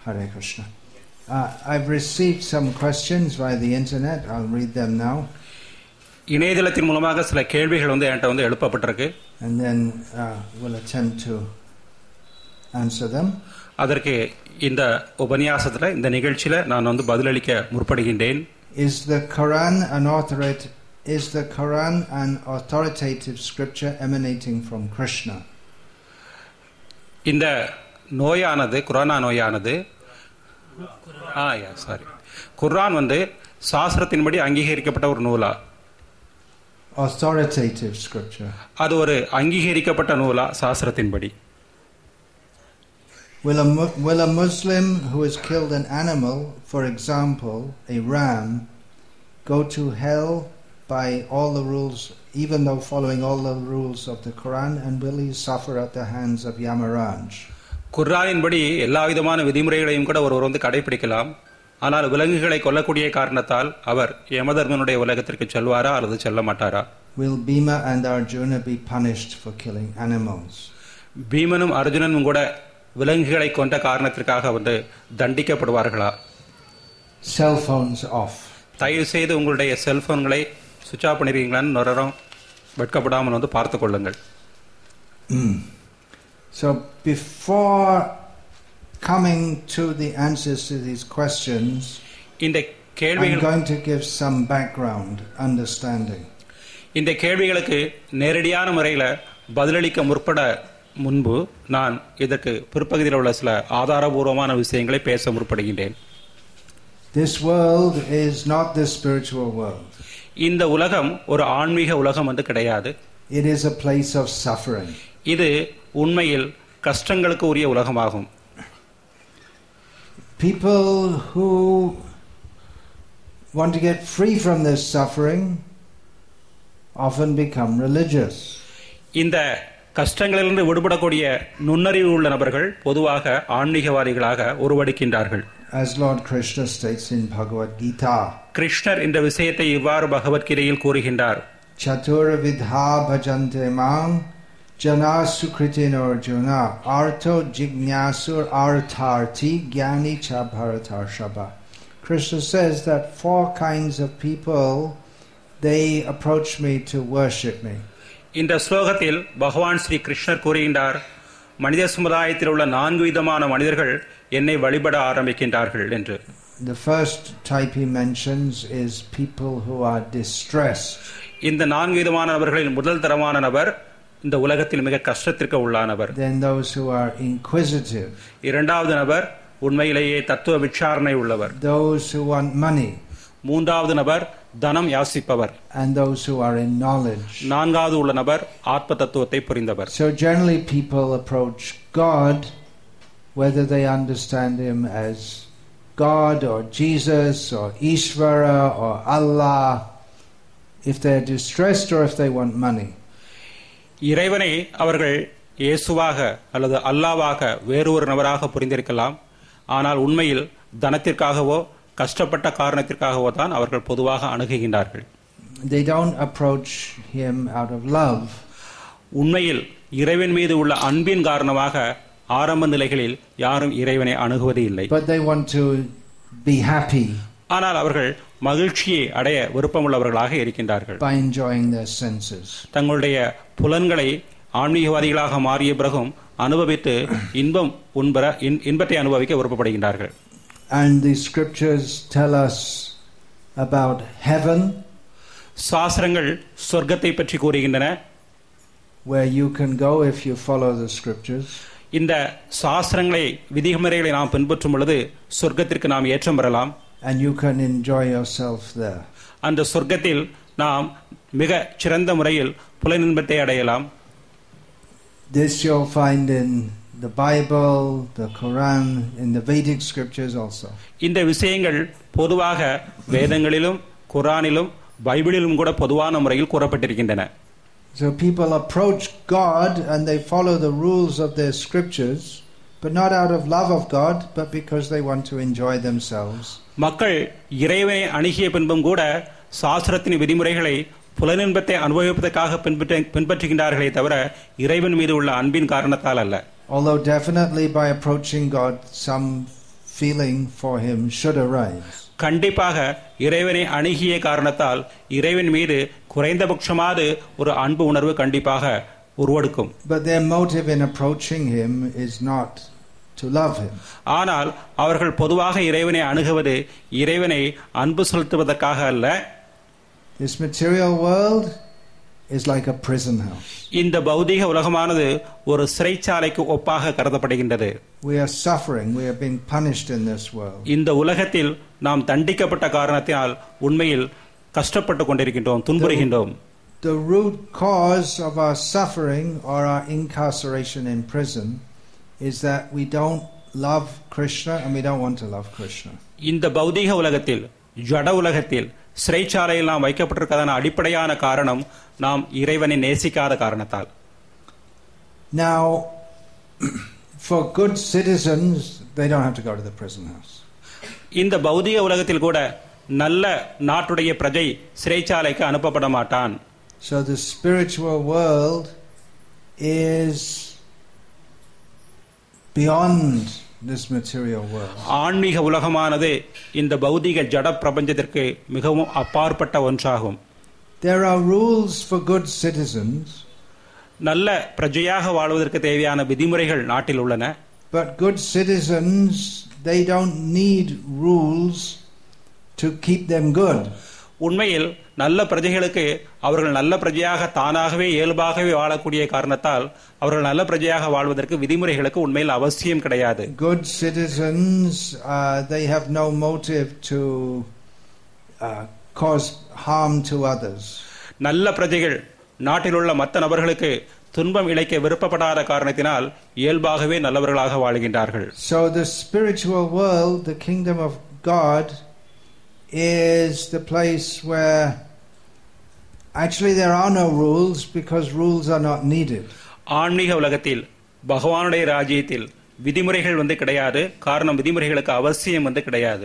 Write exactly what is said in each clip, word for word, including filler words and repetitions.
Hare Krishna. Uh, I've received some questions via the internet. I'll read them now. இணையதளத்தின் மூலமாக சில கேள்விகள் வந்து என்கிட்ட வந்து எழுப்பப்பட்டிருக்கு. And then uh, we'll attempt to answer them. அதற்கு இந்த உபன்யாசத்துல இந்த நிகழ்ச்சியில நான் வந்து பதிலளிக்க முற்படுகின்றேன். Is the Quran an authoritative is the Quran an authoritative scripture emanating from Krishna? இந்த நோயானது குர்ஆனா நோயானது ஆ யா சாரி குர்ஆன் வந்து சாஸ்திரத்தின்படி அங்கீகரிக்கப்பட்ட ஒரு நூலா? Authoritative scripture. அது ஒரு அங்கீகரிக்கப்பட்ட நூலா சாஸ்திரத்தின்படி? Will a, will a Muslim who has killed an animal, for example, a ram, go to hell by all the rules, even though following all the rules of the Quran, and will he suffer at the hands of Yamaraj? குர்ஆனின்படி எல்லா விதமான விதிமுறைகளையும் கூட ஒருவர் வந்து கடைபிடிக்கலாம். ஆனால் விலங்குகளை கொல்லக்கூடிய காரணத்தால் அவர் யமதர்மனுடைய உலகத்திற்கு செல்வாரா அல்லது செல்ல மாட்டாரா? Will Bhima and Arjuna be punished for killing animals? பீமனும் அர்ஜுனனும் கூட விலங்குகளை கொண்ட காரணத்திற்காக வந்து தண்டிக்கப்படுவார்களா? Cell phones off. தயவு செய்து உங்களுடைய செல்போன்களை சுவிட்ச் ஆஃப் பண்ணிருக்கீங்களான்னு நொரம் வெட்கப்படாமல் வந்து பார்த்து கொள்ளுங்கள். So before coming to the answers to these questions, இந்த கேள்விகள் I'm going to give some background understanding. இந்த கேள்விகளுக்கு நேரடியான முறையில் பதிலளிக்க முற்பட முன்பு நான் இதற்கு பிற்பகுதியில் உள்ள சில ஆதாரபூர்வமான விஷயங்களை பேச முற்படுகின்றேன். This world is not the spiritual world. இந்த உலகம் ஒரு ஆன்மீக உலகம் வந்து கிடையாது. It is a place of suffering. இது உண்மையில் கஷ்டங்களுக்கு உரிய உலகமாகும். People who want to get free from this suffering often become religious. இந்த கஷ்டங்களிலிருந்து விடுபடக்கூடிய நுண்ணறிவு உள்ள நபர்கள் பொதுவாக ஆன்மீகவாதிகளாக உருவெடுக்கின்றார்கள். As Lord Krishna states in Bhagavad Gita, கிருஷ்ணர் இந்த விஷயத்தை இவ்வாறு பகவத்கீதையில் கூறுகின்றார். Chatura vidha bhajante mam jana sukritin arjuna artho jignasur artharti gyani cha bharatarshava. Krishna says that four kinds of people, they approach me to worship me. இந்த ஸ்லோகத்தில் பகவான் ஸ்ரீ கிருஷ்ணர் கூறுகின்றார், மனித சமுதாயத்தில் உள்ள நான்கு விதமான மனிதர்கள் என்னை வழிபட ஆரம்பிக்கின்றார்கள் என்று. The first type he mentions is people who are distressed. இந்த நான்கு விதமான நபர்களில் முதல் தரமான நபர் இந்த உலகத்தில் மிக கஷ்டத்திற்கு உள்ளானவர். Then those who are inquisitive. இரண்டாவது நபர் உண்மையிலேயே தத்துவ விசாரணை உள்ளவர். Those who want money. மூன்றாவது நபர் தனம் யாசிப்பவர். And those who are in knowledge. நான்காவது உள்ள நபர் ஆத்ம தத்துவத்தை புரிந்தவர். So generally people approach God whether they understand him as God or Jesus or Ishvara or Allah, if they're distressed or if they want money. இறைவனை அவர்கள் இயேசுவாக அல்லது அல்லாவாக வேறு ஒரு நபராக புரிந்திருக்கலாம். ஆனால் உண்மையில் தனத்திற்காகவோ கஷ்டப்பட்ட காரணத்திற்காகவோ தான் அவர்கள் பொதுவாக அணுகுகின்றார்கள். They don't approach him out of love. உண்மையில் இறைவன் மீது உள்ள அன்பின் காரணமாக ஆரம்ப நிலைகளில் யாரும் இறைவனை அணுகுவது இல்லை. But they want to be happy. ஆனால் அவர்கள் மகிழ்ச்சியை அடைய விருப்பமுள்ளவர்களாக இருக்கின்றார்கள். By enjoying their senses. தங்களுடைய புலன்களை ஆன்மீகவாதிகளாக மாறிய பிறகும் அனுபவித்து இன்பம் உண்பர இன்பத்தை அனுபவிக்க விருப்பப்படுகின்றார்கள். And the scriptures tell us about heaven. சாஸ்திரங்கள் சொர்க்கத்தை பற்றி கூறுகின்றன. Where you can go if you follow the scriptures. இந்த சாஸ்திரங்களை விதிமுறைகளை நாம் பின்பற்றும் பொழுது சொர்க்கத்திற்கு நாம் ஏற்றம் பெறலாம். And you can enjoy yourself there. அந்த சொர்க்கத்தில் நாம் மிக சிறந்த முறையில் புலனின்பத்தை அடையலாம். This you'll find in the Bible, the Quran, in the Vedic scriptures also. இந்த விஷயங்கள் பொதுவாக வேதங்களிலும் குர்ஆனிலும் பைபிளிலும் கூட பொதுவான முறையில் கூறப்பட்டிருக்கின்றன. So people approach God and they follow the rules of their scriptures, but not out of love of God, but because they want to enjoy themselves. மக்கள் இறைவனை அணுகிய பின்பும் கூட சாஸ்திரத்தின் விதிமுறைகளை புலனின்பத்தை அனுபவிப்பதற்காக பின்பற்றுகின்றார்களே தவிர இறைவன் மீது உள்ள அன்பின் காரணத்தால் அல்ல. Although definitely by approaching God some feeling for him should arise. கண்டிப்பாக இறைவனை அணுகிய காரணத்தால் இறைவன் மீது குறைந்தபட்சமாவது ஒரு அன்பு உணர்வு கண்டிப்பாக உருவெடுக்கும். But their motive in approaching him is not to love him. ஆனால் அவர்கள் பொதுவாக இறைவனை அணுகுவது இறைவனை அன்பு செலுத்துவதற்காக அல்ல. This material world is like a prison house. இந்த பௌதீக உலகமானது ஒரு சிறைச்சாலைக்கு ஒப்பாக கருதப்படுகின்றது. We are suffering, we are being punished in this world. இந்த உலகத்தில் நாம் தண்டிக்கப்பட்ட காரணத்தினால் உண்மையில் கஷ்டப்பட்டு கொண்டிருக்கின்றோம், துன்புறுகின்றோம். The root cause of our suffering or our incarceration in prison is that we don't love Krishna and we don't want to love Krishna. இந்த பௌதீக உலகத்தில், ஜட உலகத்தில் சிறைச்சாலையில் நாம் வைக்கப்பட்டிருக்கிறதான அடிப்படையான காரணம் நாம் இறைவனை நேசிக்காத காரணத்தால். Now, for good citizens, they don't have to go to the prison house. இந்த பௌதீக உலகத்தில் கூட நல்ல நாட்டுடைய பிரஜை சிறைச்சாலைக்கு அனுப்பப்பட மாட்டான். So the spiritual world is beyond this material world. ஆன்மீக உலகமானது இந்த பௌதீக ஜட பிரபஞ்சத்திற்கு மிகவும் அப்பாற்பட்ட ஒன்றாகும். There are rules for good citizens. நல்ல பிரஜையாக வாழ்வதற்கு தேவையான விதிமுறைகள் நாட்டில் உள்ளன. But good citizens, they don't need rules to keep them good. உண்மையில் நல்ல பிரஜைகளுக்கு அவர்கள் நல்ல பிரஜையாக தானாகவே இயல்பாகவே வாழக்கூடிய காரணத்தால் அவர்கள் நல்ல பிரஜையாக வாழ்வதற்கு விதிமுறைகளுக்கு உண்மையில் அவசியம் கிடையாது. Good citizens, uh, they have no motive to uh, cause harm to others. நல்ல பிரஜைகள் நாட்டில் உள்ள மற்ற நபர்களுக்கு துன்பம் இழைக்க விருப்பப்படாத காரணத்தினால் இயல்பாகவே நல்லவர்களாக வாழ்கின்றார்கள். So the spiritual world, the kingdom of God, is the place where actually there are no rules because rules are not needed. ஆன்மீக உலகத்தில் பகவானுடைய ராஜ்யத்தில் விதிமுறைகள் வந்து கிடையாது, காரணம் விதிமுறைகளுக்கு அவசியம் வந்து கிடையாது.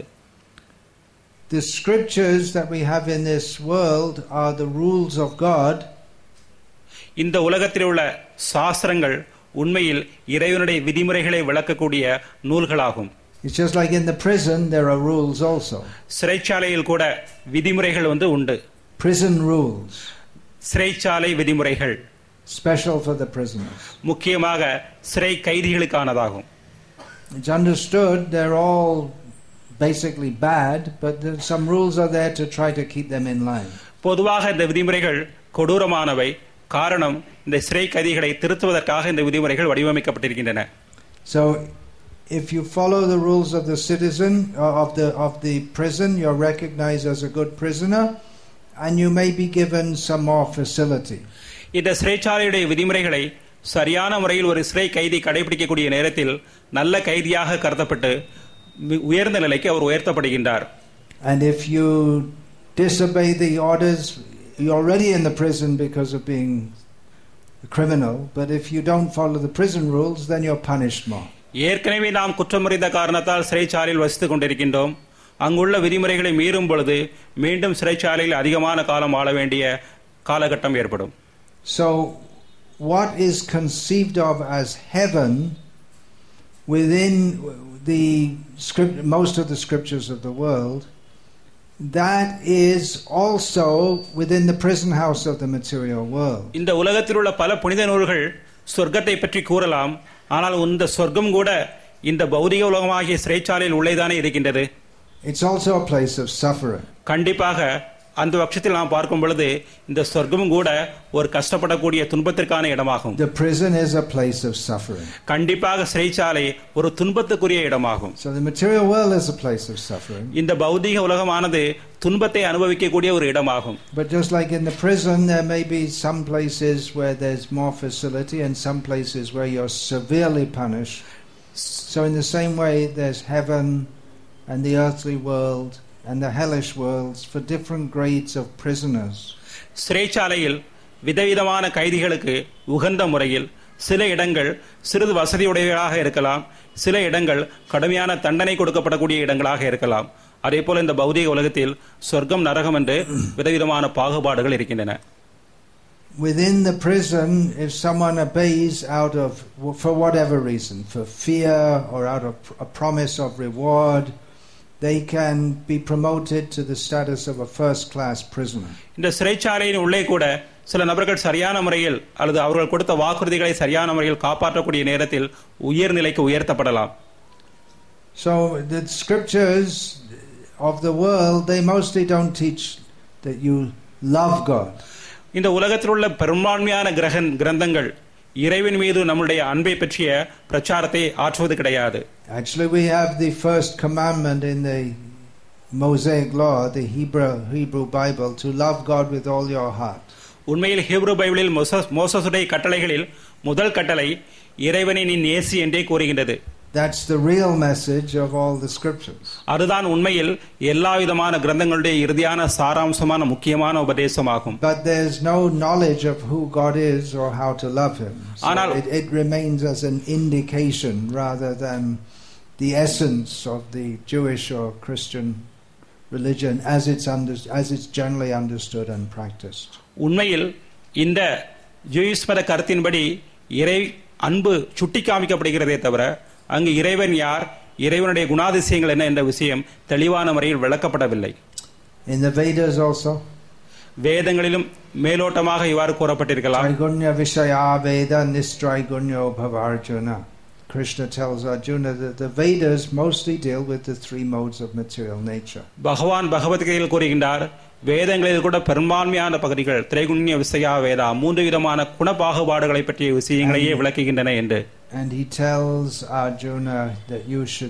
The scriptures that we have in this world are the rules of God. இந்த உலகத்தில் உள்ள சாஸ்திரங்கள் உண்மையில் இறைவனுடைய விதிமுறைகளை விளக்கக்கூடிய நூல்களாகும். It's just like in the prison there are rules also. சிறைச்சாலையில் கூட விதிமுறைகள் வந்து உண்டு. Prison rules. சிறைச்சாலை விதிமுறைகள். Special for the prisoners. முக்கியமாக சிறை கைதிகளுக்கானதாகும். It's understood they're all basically bad, but some rules are there to try to keep them in line. பொதுவாக இந்த விதிமுறைகள் கொடூரமானவை, காரணம் இந்த சிறை கைதிகளை திருத்துவதற்காக இந்த விதிமுறைகள் வடிவமைக்கப்பட்டிருக்கின்றன. So if you follow the rules of the citizen uh, of the of the prison, you're recognized as a good prisoner and you may be given some more facility. இந்த சிறைச்சாலையுடைய விதிமுறைகளை சரியான முறையில் ஒரு சிறை கைதி கடைபிடிக்கக்கூடிய நேரத்தில் நல்ல கைதியாக கருதப்பட்டு உயர்ந்த நிலைக்கு அவர் உயர்த்தப்படுகின்றார். And if you disobey the orders, you're already in the prison because of being a criminal, but if you don't follow the prison rules, then you're punished more. ஏற்கனவே நாம் குற்றமுறைந்த காரணத்தால் சிறைச்சாலையில் வசித்துக் கொண்டிருக்கின்றோம். அங்குள்ள விதிமுறைகளை மீறும் பொழுது மீண்டும் சிறைச்சாலையில் அதிகமான காலம் வாழ வேண்டிய காலகட்டம் ஏற்படும். So what is conceived of as heaven within the script, most of the scriptures of the world, that is also within the prison house of the material world. இந்த உலகத்தில் உள்ள பல புனித நூல்கள் சொர்க்கத்தை பற்றி கூறலாம், ஆனால் இந்த சொர்க்கம் கூட இந்த பௌதிக உலகமாகிய சிறைச்சாலையில் உள்ளேதானே இருக்கின்றது. It's also a place of suffering. கண்டிப்பாக அந்த பட்சத்தில் நாம் பார்க்கும் பொழுது இந்த சொர்க்கமும் கூட ஒரு கஷ்டப்படக்கூடிய துன்பத்திற்கான இடமாகும். The prison is a place of suffering. கண்டிப்பாக சிறைச்சாலை ஒரு துன்பத்துக்குரிய இடமாகும். So the material world is a place of suffering. இந்த பௌதிக உலகமானது துன்பத்தை அனுபவிக்கக்கூடிய ஒரு இடமாகும். But just like in the prison, there may be some places where there's more facility and some places where you're severely punished. So in the same way, there's heaven and the earthly world and the hellish worlds for different grades of prisoners. சிறைச்சாலையில் விதவிதமான கைதிகளுக்கு உகந்த முறையில் சில இடங்கள் சிறிது வசதியுடையவர்களாக இருக்கலாம், சில இடங்கள் கடுமையான தண்டனை கொடுக்கப்படக்கூடிய இடங்களாக இருக்கலாம். அதே போல இந்த பௌதிக உலகத்தில் சொர்க்கம் நரகம் என்று விதவிதமான பாகுபாடுகள் இருக்கின்றன. within the prison, if someone obeys out of, for whatever reason, for fear or out of a promise of reward, they can be promoted to the status of a first-class prisoner. இந்த சிறைச்சாலையின் உள்ளே கூட சில நபர்கள் சரியான முறையில் அல்லது அவர்கள் கொடுத்த வாக்குறுதிகளை சரியான முறையில் காப்பாற்றக்கூடிய நேரத்தில் உயர்நிலைக்கு உயர்த்தப்படலாம். So the scriptures of the world, they mostly don't teach that you love God. இந்த உலகத்தில் உள்ள பெரும்பான்மையான கிரகன் கிரந்தங்கள் இறைவன் மீது நம்முடைய அன்பை பற்றிய பிரச்சாரத்தை ஆற்றுவது கிடையாது. Actually, we have the first commandment in the Mosaic law, the Hebrew Hebrew Bible, to love God with all your heart. உண்மையில் ஹீப்ரு பைபிளில் மோசேசுடைய கட்டளைகளில் முதல் கட்டளை இறைவனை நீ நேசி என்றே கூறுகின்றது. That's the real message of all the scriptures. அதுதான் உண்மையில் எல்லா விதமான கிரந்தங்களுடைய இறுதியான சாராம்சமான முக்கியமான உபதேசமாகும். But there's no knowledge of who God is or how to love him. So it, it remains as an indication rather than the essence of the Jewish or Christian religion as it's under, as it's generally understood and practiced. உண்மையில் இந்த Jewish மத கருத்தின்படி இறை அன்பு சுட்டி காமிக்கப்படுகிறதே தவிர அங்கு இறைவன் யார், இறைவனுடைய குணாதிசயங்கள் என்ன என்ற விஷயம் தெளிவான முறையில் விளக்கப்படவில்லை. In the Vedas also, வேதங்களிலும் மேலோட்டமாக இவ்வாறு கூறப்பட்டிருக்கலாம். Traigunya Vishaya Veda Nistraigunyo Bhavarjuna. Krishna tells Arjuna that the Vedas mostly deal with the three modes of material nature. பகவான் பகவத்கீதையில் கூறுகின்றார், வேதங்களில் கூட பெரும்பான்மையான பகுதிகள் திரைகுண்ய விசயா வேதா மூன்று விதமான குணபாகுபாடுகளை பற்றிய விஷயங்களையே விளக்குகின்றன என்று. And he tells Arjuna that you should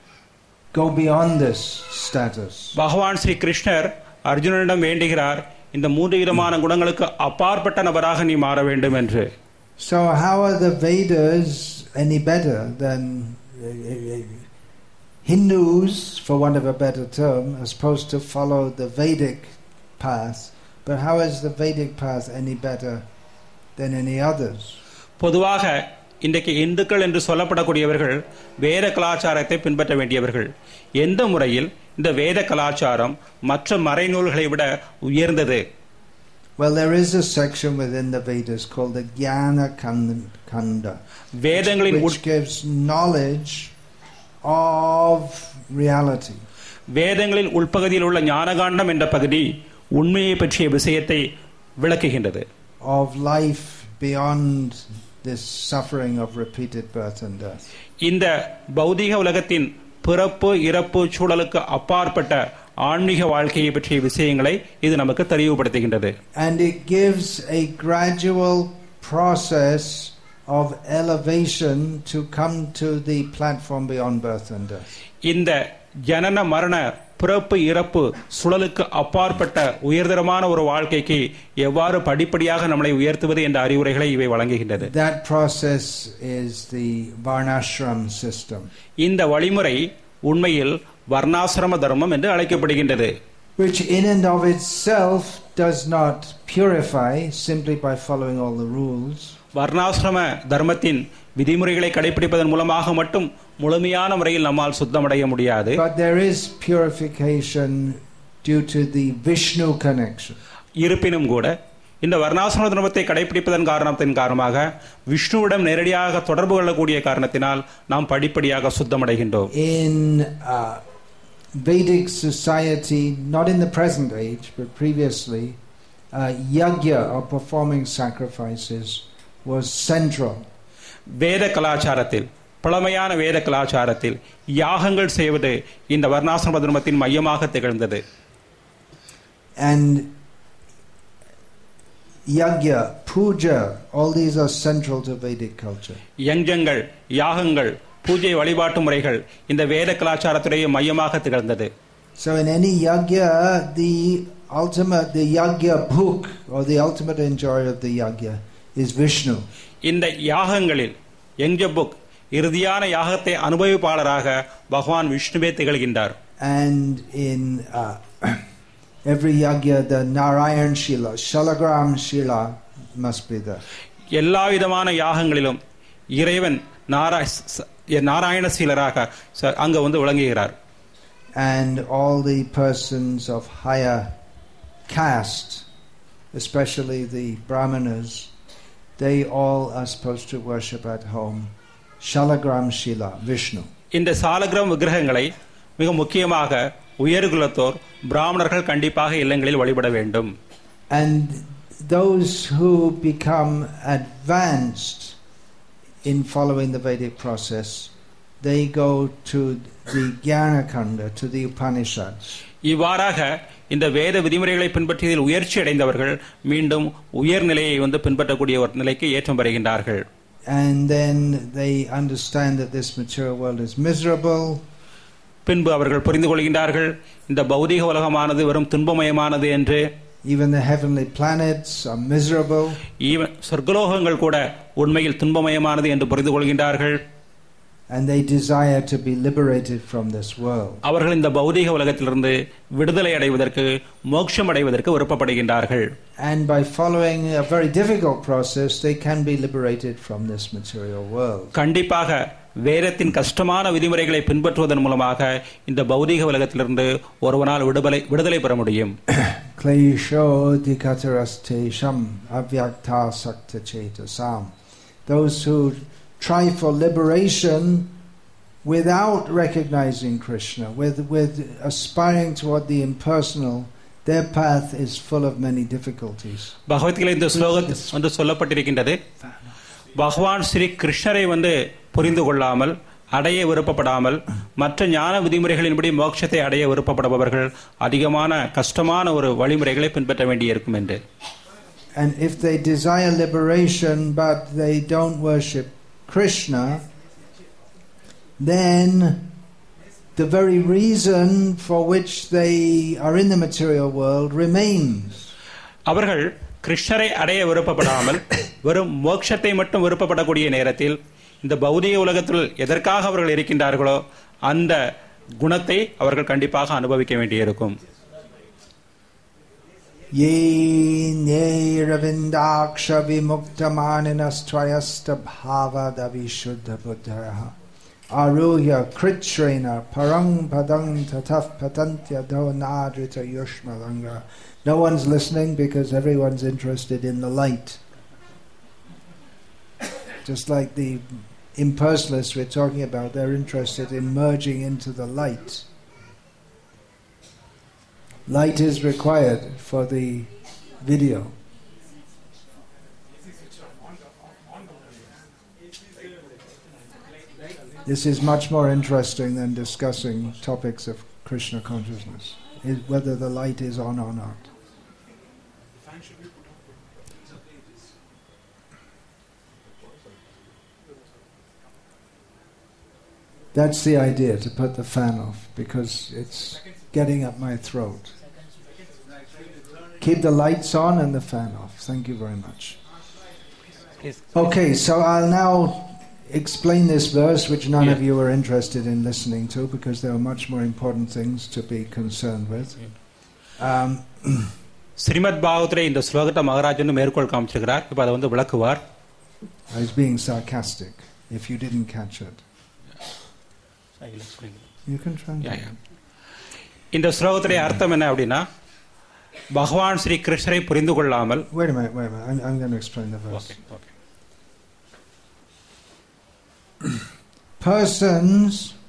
go beyond this status. பகவான் ஸ்ரீ கிருஷ்ணர் அர்ஜுனனிடம் வேண்டுகிறார், இந்த மூன்று விதமான குணங்களுக்கு அப்பாற்பட்ட நபராக நீ மாற வேண்டும் என்று. So how are the Vedas any better than uh, Hindus, for want of a better term, are supposed to follow the Vedic path, but how is the Vedic path any better than any others? பொதுவாக இன்றைக்கு இந்துக்கள் என்று சொல்லப்படக்கூடியவர்கள் வேத கலாச்சாரத்தை பின்பற்ற வேண்டியவர்கள். எந்த முறையில் இந்த வேத கலாச்சாரம் மற்ற மறைநூல்களை விட உயர்ந்தது? Well, there is a section within the Vedas called the Jnana Kanda, which, which gives knowledge of reality. வேதங்களில் உள்பகுதியில் உள்ள ஞானகாண்டம் என்ற பகுதி உண்மையை பற்றிய விஷயத்தை விளக்குகின்றது. Of life beyond this suffering of repeated birth and death. இந்த பௌதிக உலகத்தின் பிறப்பு இறப்பு சூழலுக்கு அப்பாற்பட்ட ஆன்மீக வாழ்க்கையை பற்றிய விஷயங்களை இது நமக்கு தெளிவுபடுத்துகின்றது. And it gives a gradual process of elevation to come to the platform beyond birth and death. இந்த ஜனன மரண பிறப்பு இறப்பு சுழலுக்கு அப்பாற்பட்ட உயர்தரமான ஒரு வாழ்க்கைக்கு எவ்வாறு படிப்படியாக நம்மளை உயர்த்துவது என்ற அறிவுரைகளை இவை வழங்குகின்றது. That process is the varnashram system. இந்த வழிமுறை உண்மையில் வர்ணாசிரம தர்மம் என்று அழைக்கப்படுகின்றது. Which in and of itself does not purify simply by following all the rules. வர்ணாசிரம தர்மத்தின் விதிமுறைகளை கடைபிடிப்பதன் மூலமாக மட்டும் முழுமையான முறையில் நம்மால் சுத்தமடைய முடியாது. But there is purification due to the Vishnu connection. இருப்பினும் கூட இந்த வர்ணாசிரம தர்மத்தை கடைபிடிப்பதன் காரணத்தின் காரணமாக விஷ்ணுவிடம் நேரடியாக தொடர்பு கொள்ளக்கூடிய காரணத்தினால் நாம் படிப்படியாக சுத்தமடைகின்றோம். In uh, Vedic society, not in the present age but previously, uh, yajna or performing sacrifices was central. வேத கலாச்சாரத்தில் பழமையான வேத கலாச்சாரத்தில் யாகங்கள் செய்வது இந்த வர்ணாசிரம தர்மத்தின் மையமாக திகழ்ந்தது. And yajna, puja, all these are central to Vedic culture. யஞ்சங்கள், யாகங்கள், பூஜை வழிபாட்டு முறைகள் இந்த வேத கலாச்சாரத்துடைய மையமாக திகழ்ந்தது. So in any yajna, the ultimate, the yajna bhuk or the ultimate enjoyer of the yajna is Vishnu. இந்த யாகங்களில் யஞ்சபுக் இறுதியான யாகத்தை அனுபவிப்பாளராக பகவான் விஷ்ணுவே திகழ்கின்றார். And in uh, every yajna, the Narayan Shila, Shalagram Shila must be there. எல்லா விதமான யாகங்களிலும் இறைவன் நாராயண சீலராக அங்க வந்து விளங்குகிறார். And all the persons of higher caste especially the Brahmanas, they all are supposed to worship at home. Shalagram Shila, Vishnu. இந்த சாலகிராம் விக்கிரகங்களை மிக முக்கியமாக உயர்குலத்தோர் பிராமணர்கள் கண்டிப்பாக இல்லங்களில் வழிபட வேண்டும். And those who become advanced in following the Vedic process, they go to the Jnanakanda, to the Upanishads. இவ்வாறாக இந்த வேத விதிமுறைகளை பின்பற்றியதில் உயர்ச்சி அடைந்தவர்கள் மீண்டும் உயர்நிலையை வந்து பின்பற்றக்கூடிய ஒரு நிலைக்கு ஏற்றம் பெறுகின்றார்கள். And then they understand that this material world is miserable. பின்பு அவர்கள் புரிந்து கொள்கின்றார்கள் இந்த பௌதீக உலகமானது வெறும் துன்பமயமானது என்று. Even the heavenly planets are miserable. Even சொர்க்கலோகங்கள் கூட உண்மையில் துன்பமயமானது என்று புரிந்து கொள்கின்றார்கள். And they desire to be liberated from this world. அவர்கள் இந்த பௌதீக உலகத்திலிருந்து விடுதலை அடைவதற்கு மோட்சம் அடைவதற்கு விருப்பப்படுகின்றார்கள். And by following a very difficult process they can be liberated from this material world. கண்டிப்பாக வேதத்தின் கஷ்டமான விதிமுறைகளை பின்பற்றுவதன் மூலமாக இந்த பௌதீக உலகத்திலிருந்து ஒருவனால் விடுதலை விடுதலை பெற முடியும். Klesho dikatarastesham avyakta sakta chetasam. Those who try for liberation without recognizing Krishna, with with aspiring toward the impersonal, their path is full of many difficulties. பகவத்கீதையில் இந்த ஸ்லோகத்தில் வந்து சொல்லப்பட்டிருக்கின்றது, பகவான் ஸ்ரீ கிருஷ்ணரை வந்து புரிந்து கொள்ளாமல் அடைய விருப்பப்படாமல் மற்ற ஞான விதிமுறைகளின்படி மோட்சத்தை அடைய விருப்பப்படுபவர்கள் அதிகமான கஷ்டமான ஒரு வழிமுறைகளை பின்பற்ற வேண்டியிருக்கும் என்று. And if they desire liberation but they don't worship Krishna, then the very reason for which they are in the material world remains. அவர்கள் கிருஷ்ணரை அடைய விருப்பப்படாமல் வெறும் மோட்சத்தை மட்டும் விருப்பப்படக்கூடிய நேரத்தில் இந்த பௌதிக உலகத்தில் எதற்காக அவர்கள் இருக்கின்றார்களோ அந்த குணத்தை அவர்கள் கண்டிப்பாக அனுபவிக்க வேண்டியிருக்கும். Ye neravindaksha vimuktamaninastrayasta bhavada vishuddha buddhaha aruhya kritrena parang padang tataf patantya dhonadrita yushmalanga. No one's listening because everyone's interested in the light. Just like the impersonalists we're talking about, they're interested in merging into the light. Light is required for the video. This is much more interesting than discussing topics of Krishna consciousness, is whether the light is on or not. That's the idea, to put the fan off, because it's getting up my throat. Keep the lights on and the fan off. Thank you very much. Okay, so I'll now explain this verse, which none yeah. of you are interested in listening to, because there are much more important things to be concerned with. Um, Srimad பாகவத்திலே இந்த ஸ்லோகத்தை மகாராஜன் மேற்கோள் காமிச்சிருக்கிறார். இப்போ அதை வந்து விளக்குவார். I was being sarcastic, if you didn't catch it. I will explain. You can try. Yeah, yeah. இந்த ஸ்லோகத்திலே அர்த்தம் என்ன அப்படின்னா, பகவான் ஸ்ரீ கிருஷ்ணரை புரிந்து கொள்ளாமல். Wait a minute, wait a minute. I'm, I'm going to explain the verse. Okay, okay. Persons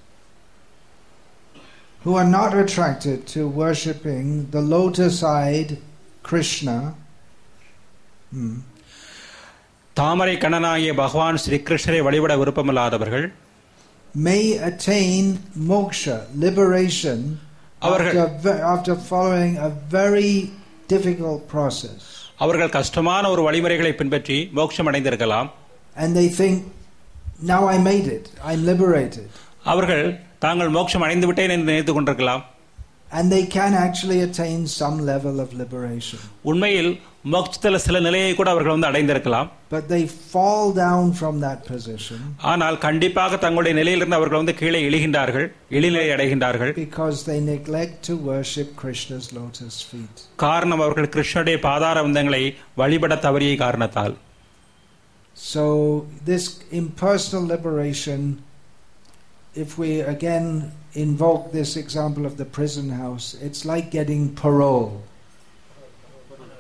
who are not attracted to worshipping the lotus-eyed Krishna, hmm, தாமரை கண்ணனாகிய பகவான் ஸ்ரீ கிருஷ்ணரை வழிபட விருப்பமில்லாதவர்கள் may attain moksha, liberation, after, after following a very difficult process. அவர்கள் கஷ்டமான ஒரு வழிமுறைகளை பின்பற்றி மோட்சம் அடைந்திருக்கலாம். And they think, now I made it, I'm liberated. அவர்கள் தாங்கள் மோட்சம் அடைந்து விட்டேன் என்று நினைத்துக் கொண்டிருக்கலாம். And they can actually attain some level of liberation. உண்மையில் மோட்சத்தில் சில நிலையை கூட அவர்கள் வந்து அடைந்திருக்கலாம். But they fall down from that position. ஆனால் கண்டிப்பாக தங்களுடைய நிலையிலிருந்து அவர்கள் வந்து கீழே இழுகின்றார்கள், இழிநிலை அடைகின்றார்கள். Because they neglect to worship Krishna's lotus feet. காரணம் அவர்கள் கிருஷ்ணருடைய பாதார விந்தங்களை வழிபட தவறிய காரணத்தால். So this impersonal liberation, if we again invoke this example of the prison house, it's like getting parole. Uh,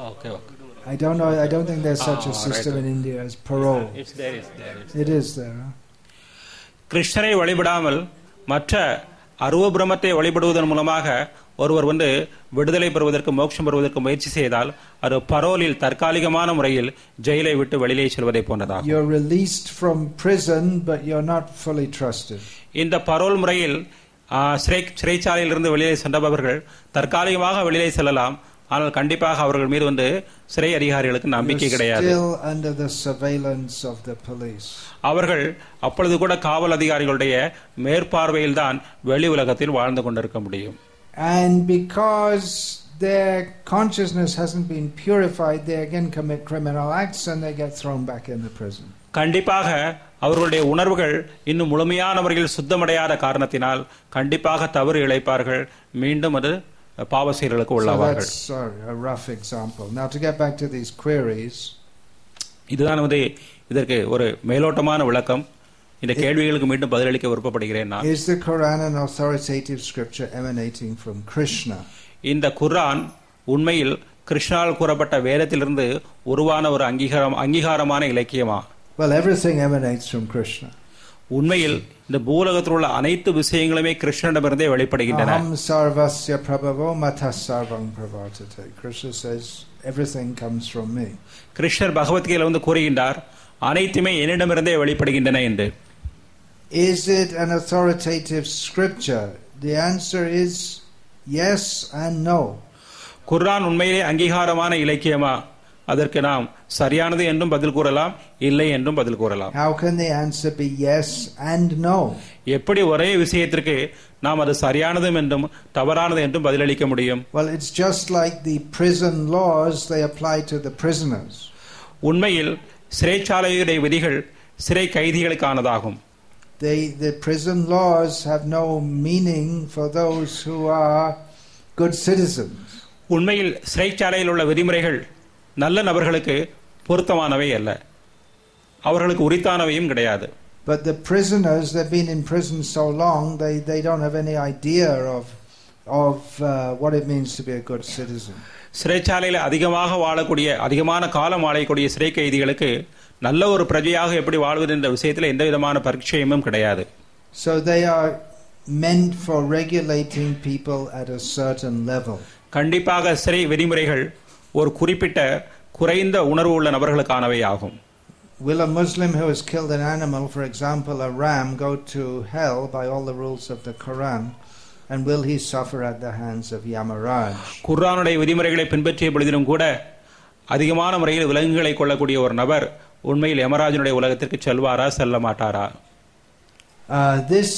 Okay, okay. I don't know. I don't think there's such Ah, a system right. in India as parole. It's there, it's there. It's It is there. Huh? கிருஷ்ணரை வழிபடாமல் மற்ற அருவ பிரம்மத்தை வழிபடுவதன் மூலமாக ஒருவர் வந்து விடுதலை பெறுவதற்கு மோட்சம் பெறுவதற்கு முயற்சி செய்தால் அது பரோலில் தற்காலிகமான முறையில் ஜெயிலை விட்டு வெளியே செல்வதை போன்றதாகும். You're released from prison, but you're not fully trusted. இந்த பரோல் முறையில் ஆ, சிறை சிறைச்சாலையிலிருந்து வெளியே சென்றவர்கள் தற்காலிகமாக வெளியே செல்லலாம். ஆனால் கண்டிப்பாக அவர்கள் மீது வந்து சிறை அதிகாரிகளுக்கு நம்பிக்கை You're கிடையாது. still under the surveillance of the police. அவர்கள் அப்பொழுது கூட காவல் அதிகாரிகளுடைய மேற்பார்வையில் தான் வெளி உலகத்தில் வாழ்ந்து கொண்டிருக்க முடியும். And because their consciousness hasn't been purified, they again commit criminal acts and they get thrown back into prison. கண்டிப்பாக அவர்களுடைய உணர்வுகள் இன்னும் முழுமையான முறையில் சுத்தமடையாத காரணத்தினால் கண்டிப்பாக தவறு இழைப்பார்கள், மீண்டும் அது பாவ செயல்களுக்கு So உள்ளாவார்கள். that's sorry, a rough example. Now to get back to these queries, இதுதான் வந்து இதற்கு ஒரு மேலோட்டமான விளக்கம். இந்த கேள்விகளுக்கு மீண்டும் பதிலளிக்க விருப்பப்படுகிறேன் நான். is the Quran an authoritative scripture emanating from Krishna? இந்த குர்ஆன் உண்மையில் கிருஷ்ணால் கூறப்பட்ட வேதத்திலிருந்து உருவான ஒரு அங்கீகாரம் அங்கீகாரமான இலக்கியமா? Well, everything emanates from Krishna. உண்மையில் இந்த பூலகத்தில் உள்ள அனைத்து விஷயங்களுமே கிருஷ்ணனிடமிருந்தே வெளிப்படுகின்றன. Aham sarvasya prabhavo mata sarvam pravartate. Krishna says everything comes from me. கிருஷ்ணர் பகவத்கீதையில் வந்து கூறுகின்றார், அனைத்துமே என்னிடமிருந்தே வெளிப்படுகின்றன என்று. Is it an authoritative scripture? The answer is yes and no. குர்ஆன் உண்மையிலே அங்கீகாரமான இலக்கியமா? அதற்கு நாம் சரியானது என்றும் பதில் கூறலாம், இல்லை என்றும் பதில் கூறலாம். How can the answer be yes and no? எப்படி ஒரே விஷயத்திற்கு நாம் அது சரியானதும் என்றும் தவறானது என்றும் பதிலளிக்க முடியும்? Well, it's just like the prison laws, they apply to the prisoners. உண்மையில் சிறைச்சாலையுடைய விதிகள் சிறை கைதிகளுக்கானதாகும். They, the prison laws have no meaning for those who are good citizens. உண்மையில் சிறைச்சாலையில் உள்ள விதிமுறைகள் நல்ல நபர்களுக்கு பொருத்தமானவை அல்ல, அவர்களுக்கு உரித்தானவையும் கிடையாது. But the prisoners, they've been in prison so long, they, they don't have any idea of, of uh, what it means to be a good citizen. சிறைச்சாலையில் அதிகமாக வாழக்கூடிய அதிகமான காலம் வாழக்கூடிய சிறை கைதிகளுக்கு நல்ல ஒரு பிரஜையாக எப்படி வாழ்வது என்ற விஷயத்தில் எந்த விதமான பரிச்சயமும் கிடையாது. So they are meant for regulating people at a certain level. கண்டிப்பாக சிறை விதிமுறைகள் ஒரு குறிப்பிட்ட குறைந்த உணர்வு உள்ள நபர்களுக்கானவை ஆகும். Will a Muslim who has killed an animal, for example a ram, go to hell by all the rules of the Quran? And will he suffer at the hands of Yamaraj? குர்ஆனுடைய விதிமுறைகளை பின்பற்றிய பொழுதிலும் கூட அதிகமான முறையில் விலங்குகளை கொள்ளக்கூடிய ஒரு நபர் உண்மையில் யமராஜனுடைய உலகத்திற்கு செல்வாரா செல்ல மாட்டாரா? Uh, this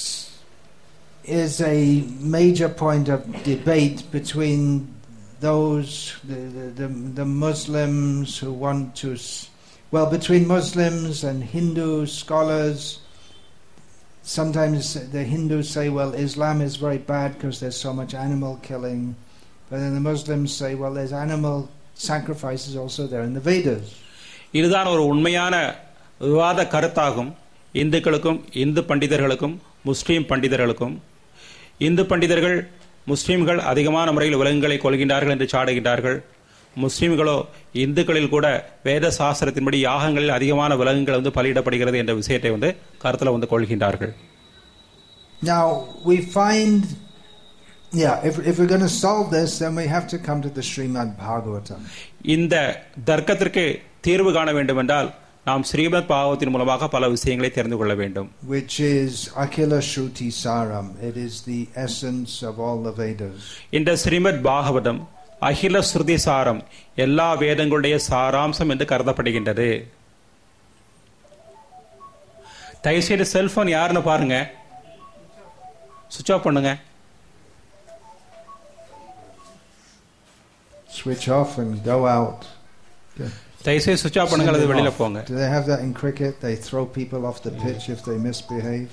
is a major point of debate between those the, the, the Muslims who want to well between Muslims and Hindu scholars. Sometimes the Hindus say, well, Islam is very bad because there's so much animal killing, but then the Muslims say, well, there's animal sacrifices also there in the Vedas. இதுதான் ஒரு உண்மையான விவாத கருத்தாகும். இந்துக்களுக்கும் இந்து பண்டிதர்களுக்கும் முஸ்லீம் பண்டிதர்களுக்கும். இந்து பண்டிதர்கள் முஸ்லீம்கள் அதிகமான முறையில் விலங்குகளை கொள்கின்றார்கள் என்று சாடுகின்றார்கள். முஸ்லீம்களோ இந்துக்களில் கூட வேத சாஸ்திரத்தின்படி யாகங்களில் அதிகமான விலங்குகள் வந்து பலியிடப்படுகிறது என்ற விஷயத்தை வந்து கருத்தில் வந்து கொள்கின்றார்கள். Now we find, yeah, if, if we're going to solve this, then we have to come to the Srimad Bhagavatam. இந்த தர்க்கத்திற்கு தீர்வு காண வேண்டும் என்றால் நாம் ஸ்ரீமத் பாகவத்தின் மூலமாக பல விஷயங்களை தெரிந்து கொள்ள வேண்டும். Which is Akhila Shruti Saram. It is the essence of all the Vedas. இந்த ஸ்ரீமத் பாகவதம் அகில ஸ்ருதி சாரம், எல்லா வேதங்களுடைய சாராம்சம் என்று கருதப்படுகின்றது. தயவுசெய்து செல்போன் யாருன்னு பாருங்க, சுவிட்ச் ஆஃப் பண்ணுங்க. Switch off and go out. Okay. தயவுசெய்து சுவிட்ச் ஆஃப் பண்ணுங்க அல்லது வெளியில போங்க. Do they have that in cricket? They throw people off the pitch if they misbehave.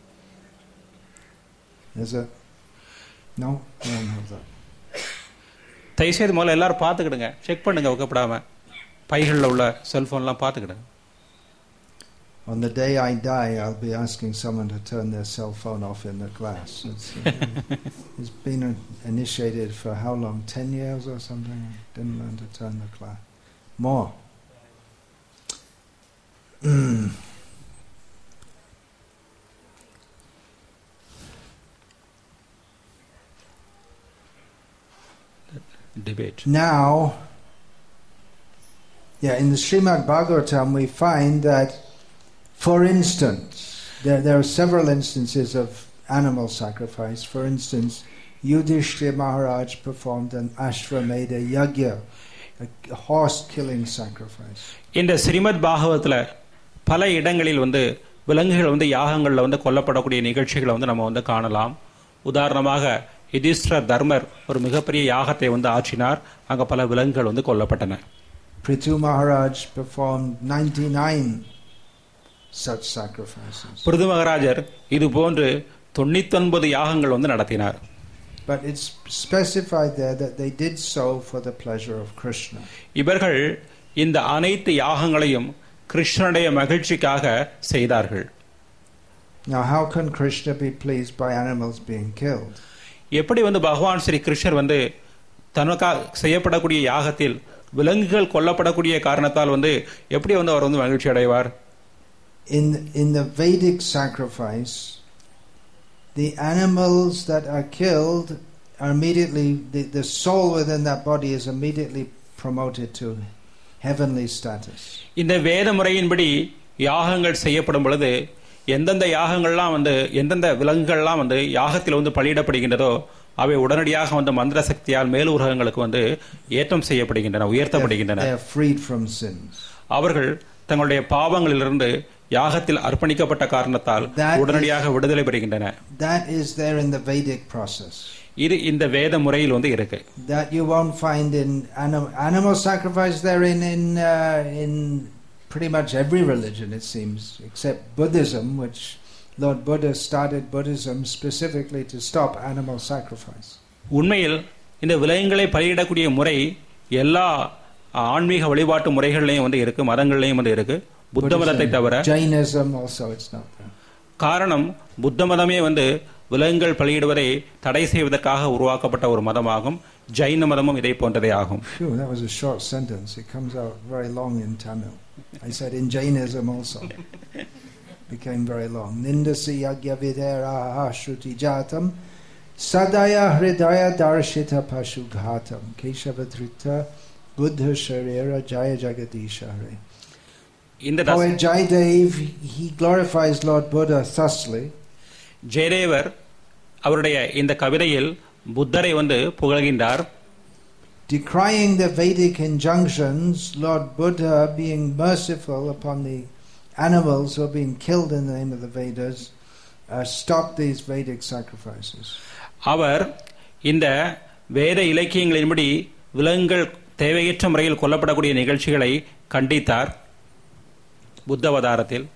Is it? No, they don't have that. தயவுசெய்து முதல்ல எல்லாரும் பார்த்துக்கிடுங்க, செக் பண்ணுங்க, வைக்கப்படாம பைகளில் உள்ள செல்போன்லாம் பார்த்துக்கிடுங்க. On the day I die, I'll be asking someone to turn their cell phone off in the class. It's, uh, it's been uh, initiated for how long? Ten years or something? Didn't learn to turn the class. More. Mm. Debate. Now, yeah, in the Srimad Bhagavatam we find that, for instance, there, there are several instances of animal sacrifice. For instance, Yudhishthira Maharaj performed an Ashwamedha Yagya, a horse killing sacrifice. இந்த ஸ்ரீமத் பாகவத்துல பல இடங்களில் வந்து விலங்குகள் வந்து யாகங்கள்ல வந்து கொல்லப்படக்கூடிய நிகழ்ச்சிகளை வந்து நம்ம வந்து காணலாம். உதாரணமாக யுதிஷ்டிர தர்மர் ஒரு மிகப்பெரிய யாகத்தை வந்து ஆற்றினார். அங்க பல விலங்குகள் வந்து கொல்லப்பட்டன. Prithu Maharaj performed ninety-nine such sacrifices. Prithu மகாராஜர் இது போன்று தொண்ணூத்தி ஒன்பது யாகங்கள் வந்து நடத்தினார். But it's specified there that they did so for the pleasure of Krishna. இவர்கள் இந்த அனைத்து யாகங்களையும் கிருஷ்ணனுடைய மகிழ்ச்சிக்காக செய்தார்கள். Now how can Krishna be pleased by animals being killed? எப்படி வந்து பகவான் ஸ்ரீ கிருஷ்ணர் வந்து தனக்காக செய்யப்படக்கூடிய யாகத்தில் விலங்குகள் கொல்லப்படக்கூடிய காரணத்தால் வந்து எப்படி வந்து அவர் வந்து மகிழ்ச்சி அடைவார்? In in the Vedic sacrifice, the animals that are killed are immediately, the, the soul within that body is immediately promoted to heavenly status. இந்த வேத முறையின்படி யாகங்கள் செய்யப்படும் பொழுது எந்தெந்த யாகங்கள்லாம் வந்து எந்தெந்த விலங்குகள்லாம் வந்து யாகத்தில் வந்து பலியிடப்படுகின்றதோ அவை உடனடியாக வந்து மந்திர சக்தியால் மேல் உலகங்களுக்கு வந்து ஏற்றம் செய்யப்படுகின்றன, உயர்த்தப்படுகின்றன. அவர்கள் தங்களுடைய பாவங்களிலிருந்து யாகத்தில் அர்ப்பணிக்கப்பட்ட காரணத்தால் உடனடியாக விடுதலை பெறுகின்றன. That is there in the Vedic process. இது இந்த வேத முறையில் வந்து இருக்கு. That you won't find in animal, animal sacrifice there in in uh, in pretty much every religion, it seems, except Buddhism, which Lord Buddha started Buddhism specifically to stop animal sacrifice. உண்மையில் இந்த விலங்குகளை பலியிடக்கூடிய முறை எல்லா ஆன்மீக வழிபாட்டு முறைகளிலேயும் வந்து இருக்கு, மதங்களிலேயும் வந்து இருக்கு. புத்த மதத்தை தவிர Jainism also it's not there. காரணம் புத்த மதமே வந்து விலங்குகள் பலியிடுவதை தடை செய்வதற்காக உருவாக்கப்பட்ட ஒரு மதமாகும். ஜைன மதமும் இதை போன்றதே ஆகும். Phew, that was a short sentence. It comes out very long in Tamil. I said in Jainism also. Became very long. Nindasi yagya videra shruti jatam sadaya hridaya darshita pashughatam keshavadrita buddha sharira jaya jagadisha hare. இந்த Poet Jaydev, he glorifies Lord Buddha thusly. Jayadevar அவருடைய இந்த கவிதையில் புத்தரை வந்து புகழ்கின்றார். Decrying the Vedic injunctions, Lord Buddha, being merciful upon the animals who are being killed in the name of the Vedas, uh, stopped these Vedic sacrifices. அவர் இந்த வேத இலக்கியங்களின்படி விலங்குகள் தேவையற்ற முறையில் கொல்லப்படக்கூடிய நிகழ்ச்சிகளை கண்டித்தார் புத்தவதாரத்தில்.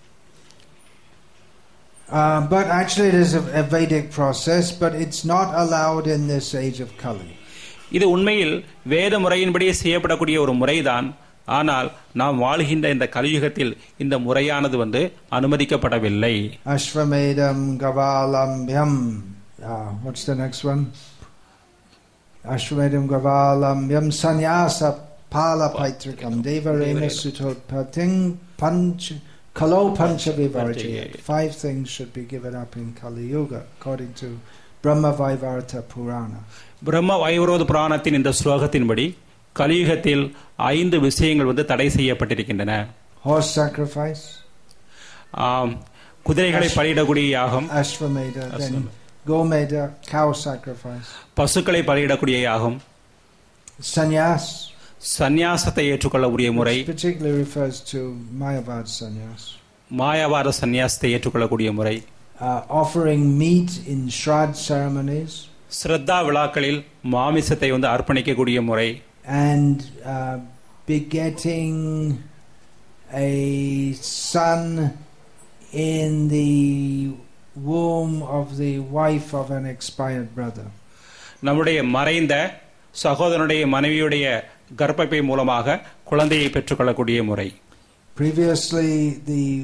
Uh, but actually it is a, a Vedic process, but it's not allowed in this age of Kali. இது உண்மையில் வேத முறையின்படி செய்யப்படக்கூடிய ஒரு முறைதான். ஆனால் நாம் வாழ்கின்ற இந்த கலியுகத்தில் இந்த முறையானது வந்து அனுமதிக்கப்படவில்லை. Ashvamedam Gavalamyam. Uh, what's the next one? Ashvamedam Gavalamyam Sanyasa Pala Paitrikam Devarena Sutotpating Panch Kalo Pancha Vivarjaya. Five things should be given up in Kali Yuga according to Brahma Vaivarta Purana. பிரம்ம வைவரோத புராணத்தின் இந்த ஸ்லோகத்தின்படி கலியுகத்தில் ஐந்து விஷயங்கள் வந்து தடை செய்யப்பட்டிருக்கின்றன. Horse sacrifice, குதிரைகளை பலியிடக்கூடிய யாகம், Ashvamedha, then Gomedha, cow sacrifice, பசுக்களை பலியிடக்கூடிய யாகம், sannyas, சந்நியாசத்தை ஏற்றுக்கொள்ளக்கூடிய முறை, which particularly refers to Mayavad sannyas, மாயவாத சந்நியாசத்தை ஏற்றுக்கொள்ளக்கூடிய முறை, uh, offering meat in Shraddha ceremonies, ஸ்ரத்தா விழாக்களில் மாமிசத்தை வந்து அர்ப்பணிக்கக்கூடிய முறை, and uh, begetting a son in the womb of the wife of an expired brother. நம்முடைய மறைந்த சகோதரனுடைய மனைவியுடைய கர்ப்பப்பை மூலமாக குழந்தையை பெற்றுக்கொள்ளக்கூடிய முறை. Previously the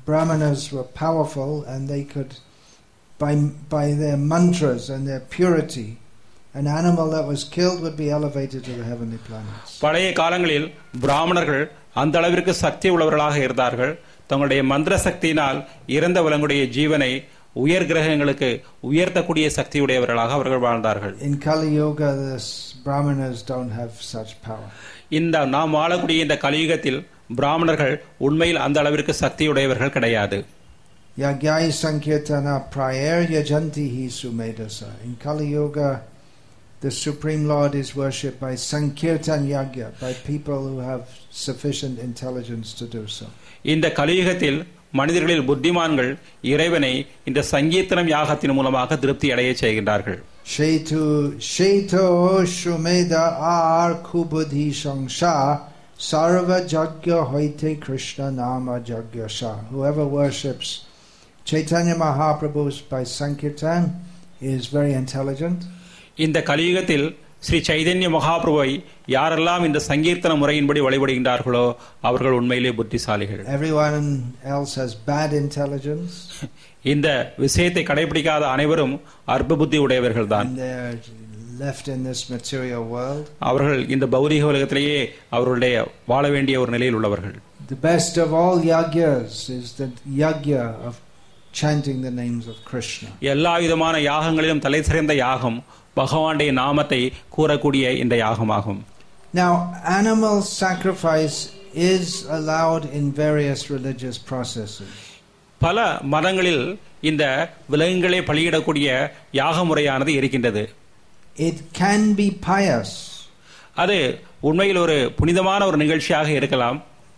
Brahmanas were powerful and they could, by, by their mantras and their purity, an animal that was killed would be elevated to the heavenly planets. பழைய காலங்களில் பிராமணர்கள் அந்த அளவிற்கு சக்தி உள்ளவர்களாக இருந்தார்கள். தங்களுடைய மந்திர சக்தியினால் இறந்த விலங்குடைய ஜீவனை உயர் கிரகங்களுக்கு உயர்த்தக்கூடிய சக்தியுடையவர்களாக அவர்கள் வாழ்ந்தார்கள். In Kali Yuga, the Brahmanas don't have such power. இந்த நாம் வாழக்கூடிய இந்த கலியுகத்தில் பிராமணர்கள் உண்மையில் அந்த அளவிற்கு சக்தியுடையவர்கள் கிடையாது. Yagyai Sankirtana Prayer Yajanti Hi Sumedasa. In Kali Yuga, the Supreme Lord is worshipped by Sankirtan Yagya, by people who have sufficient intelligence to do so. இந்த கலியுகத்தில் மனிதர்களில் புத்திமான்கள் இறைவனை இந்த சங்கீர்த்தனம் யாகத்தின் மூலமாக திருப்தி அடைய செய்கின்றார்கள். Shetu Sheto Shumeda Ar Kubudhi Sangsha Sarva Jagya Hoite Krishna Nama Jagya Sha. Whoever worships Chaitanya Mahaprabhu by Sankirtan is very intelligent. இந்த கலியுகத்தில் ஸ்ரீ சைதன்ய மகாபிரபுவை யாரெல்லாம் இந்த சங்கீர்த்தன முறையின்படி வழிபடுகின்றார்களோ அவர்கள் உண்மையிலே புத்திசாலிகள். Everyone else has bad intelligence. இந்த விஷயத்தை கடைபிடிக்காத அனைவரும் அற்ப புத்தி உடையவர்கள் தான். Left in this material world. அவர்கள் இந்த பௌதீக உலகத்திலேயே அவர்களுடைய வாழ வேண்டிய ஒரு நிலையில் உள்ளவர்கள். The best of all yagyas is the yagya of chanting the names of Krishna. எல்லா விதமான யாகங்களிலும் தலை சிறந்த யாகம் பகவானுடைய நாமத்தை கூறக்கூடிய இந்த யாகமாகும். Now, animal sacrifice is allowed in various religious processes. பல மதங்களில் இந்த விலங்குகளை பலியிடக்கூடிய யாக முறையானது இருக்கின்றது. It can be pious. அது உண்மையில் ஒரு புனிதமான ஒரு நிகழ்ச்சியாக இருக்கலாம்.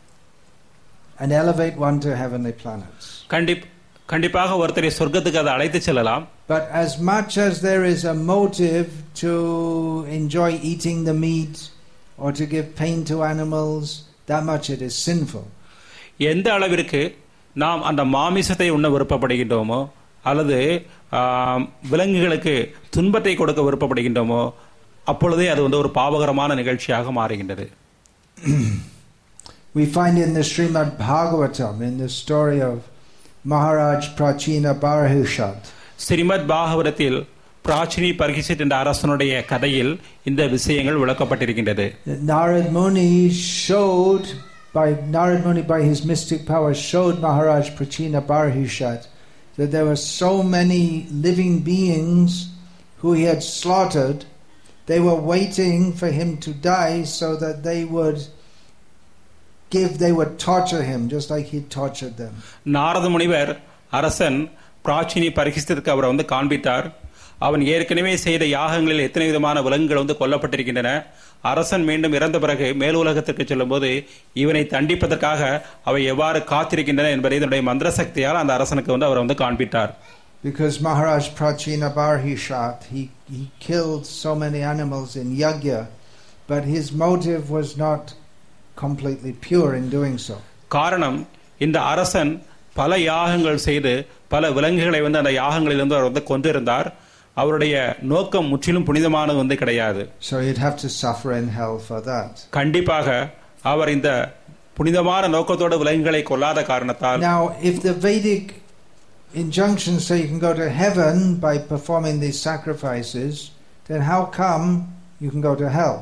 And elevate one to heavenly planets. கண்டிப்பா கண்டிப்பாக ஒருத்தரை சொர்க்கத்துக்கு அதை அழைத்து செல்லலாம். But as much as there is a motive to enjoy eating the meat or to give pain to animals, that much it is sinful. எந்த அளவிற்கு நாம் அந்த மாமிசத்தை உண்ண விருப்பப்படுகின்றோமோ அல்லது விலங்குகளுக்கு துன்பத்தை கொடுக்க விருப்பப்படுகின்றோமோ அப்பொழுதே அது வந்து ஒரு பாவகரமான நிகழ்ச்சியாக மாறுகின்றது. We find in the Srimad Bhagavatam, in the story of Maharaj Prachina Barhishat. Srimad பாகவதத்தில் பிராச்சினி பர்ஹிஷத் என்ற அரசனுடைய கதையில் இந்த விஷயங்கள் விளக்கப்பட்டிருக்கின்றது. Narad Muni showed by Narad Muni by his mystic power showed Maharaj Prachina Barhishat that there were so many living beings who he had slaughtered. They were waiting for him to die so that they would give they would torture him just like he tortured them. Narada முனிவர் அரசன் பிராச்சினி பரிகிஸ்தத்துக்கு அவரை வந்து காண்பித்தார். அவன் ஏற்கனவே செய்த யாகங்களில் எத்தனை விதமான விலங்குகள் வந்து கொல்லப்பட்டிருக்கின்றன. அரசன் மீண்டும் இறந்த பிறகு மேல் உலகத்திற்கு செல்லும் போது இவனை தண்டிப்பதற்காக அவை எவ்வாறு காத்திருக்கின்றன என்பதை இதனுடைய மந்திர சக்தியால் அந்த அரசனுக்கு வந்து அவர் வந்து காண்பித்தார். Because Maharaj Prachina Barhishat, he, he killed so many animals in yagya, but his motive was not completely pure in doing so. காரணம் இந்த அரசன் பல யாகங்கள் செய்து பல விலங்குகளை வந்து அந்த யாகங்களிலிருந்து அவர் வந்து கொண்டிருந்தார். அவருடைய நோக்கம் முற்றிலும் புனிதமானது வந்து கிடையாது. So you'd have to suffer in hell for that. கண்டிப்பாக அவர் இந்த புனிதமான நோக்கத்தோட விலங்குகளை கொல்லாத காரணத்தால். Now if the Vedic injunctions say you can go to heaven by performing these sacrifices, then how come you can go to hell?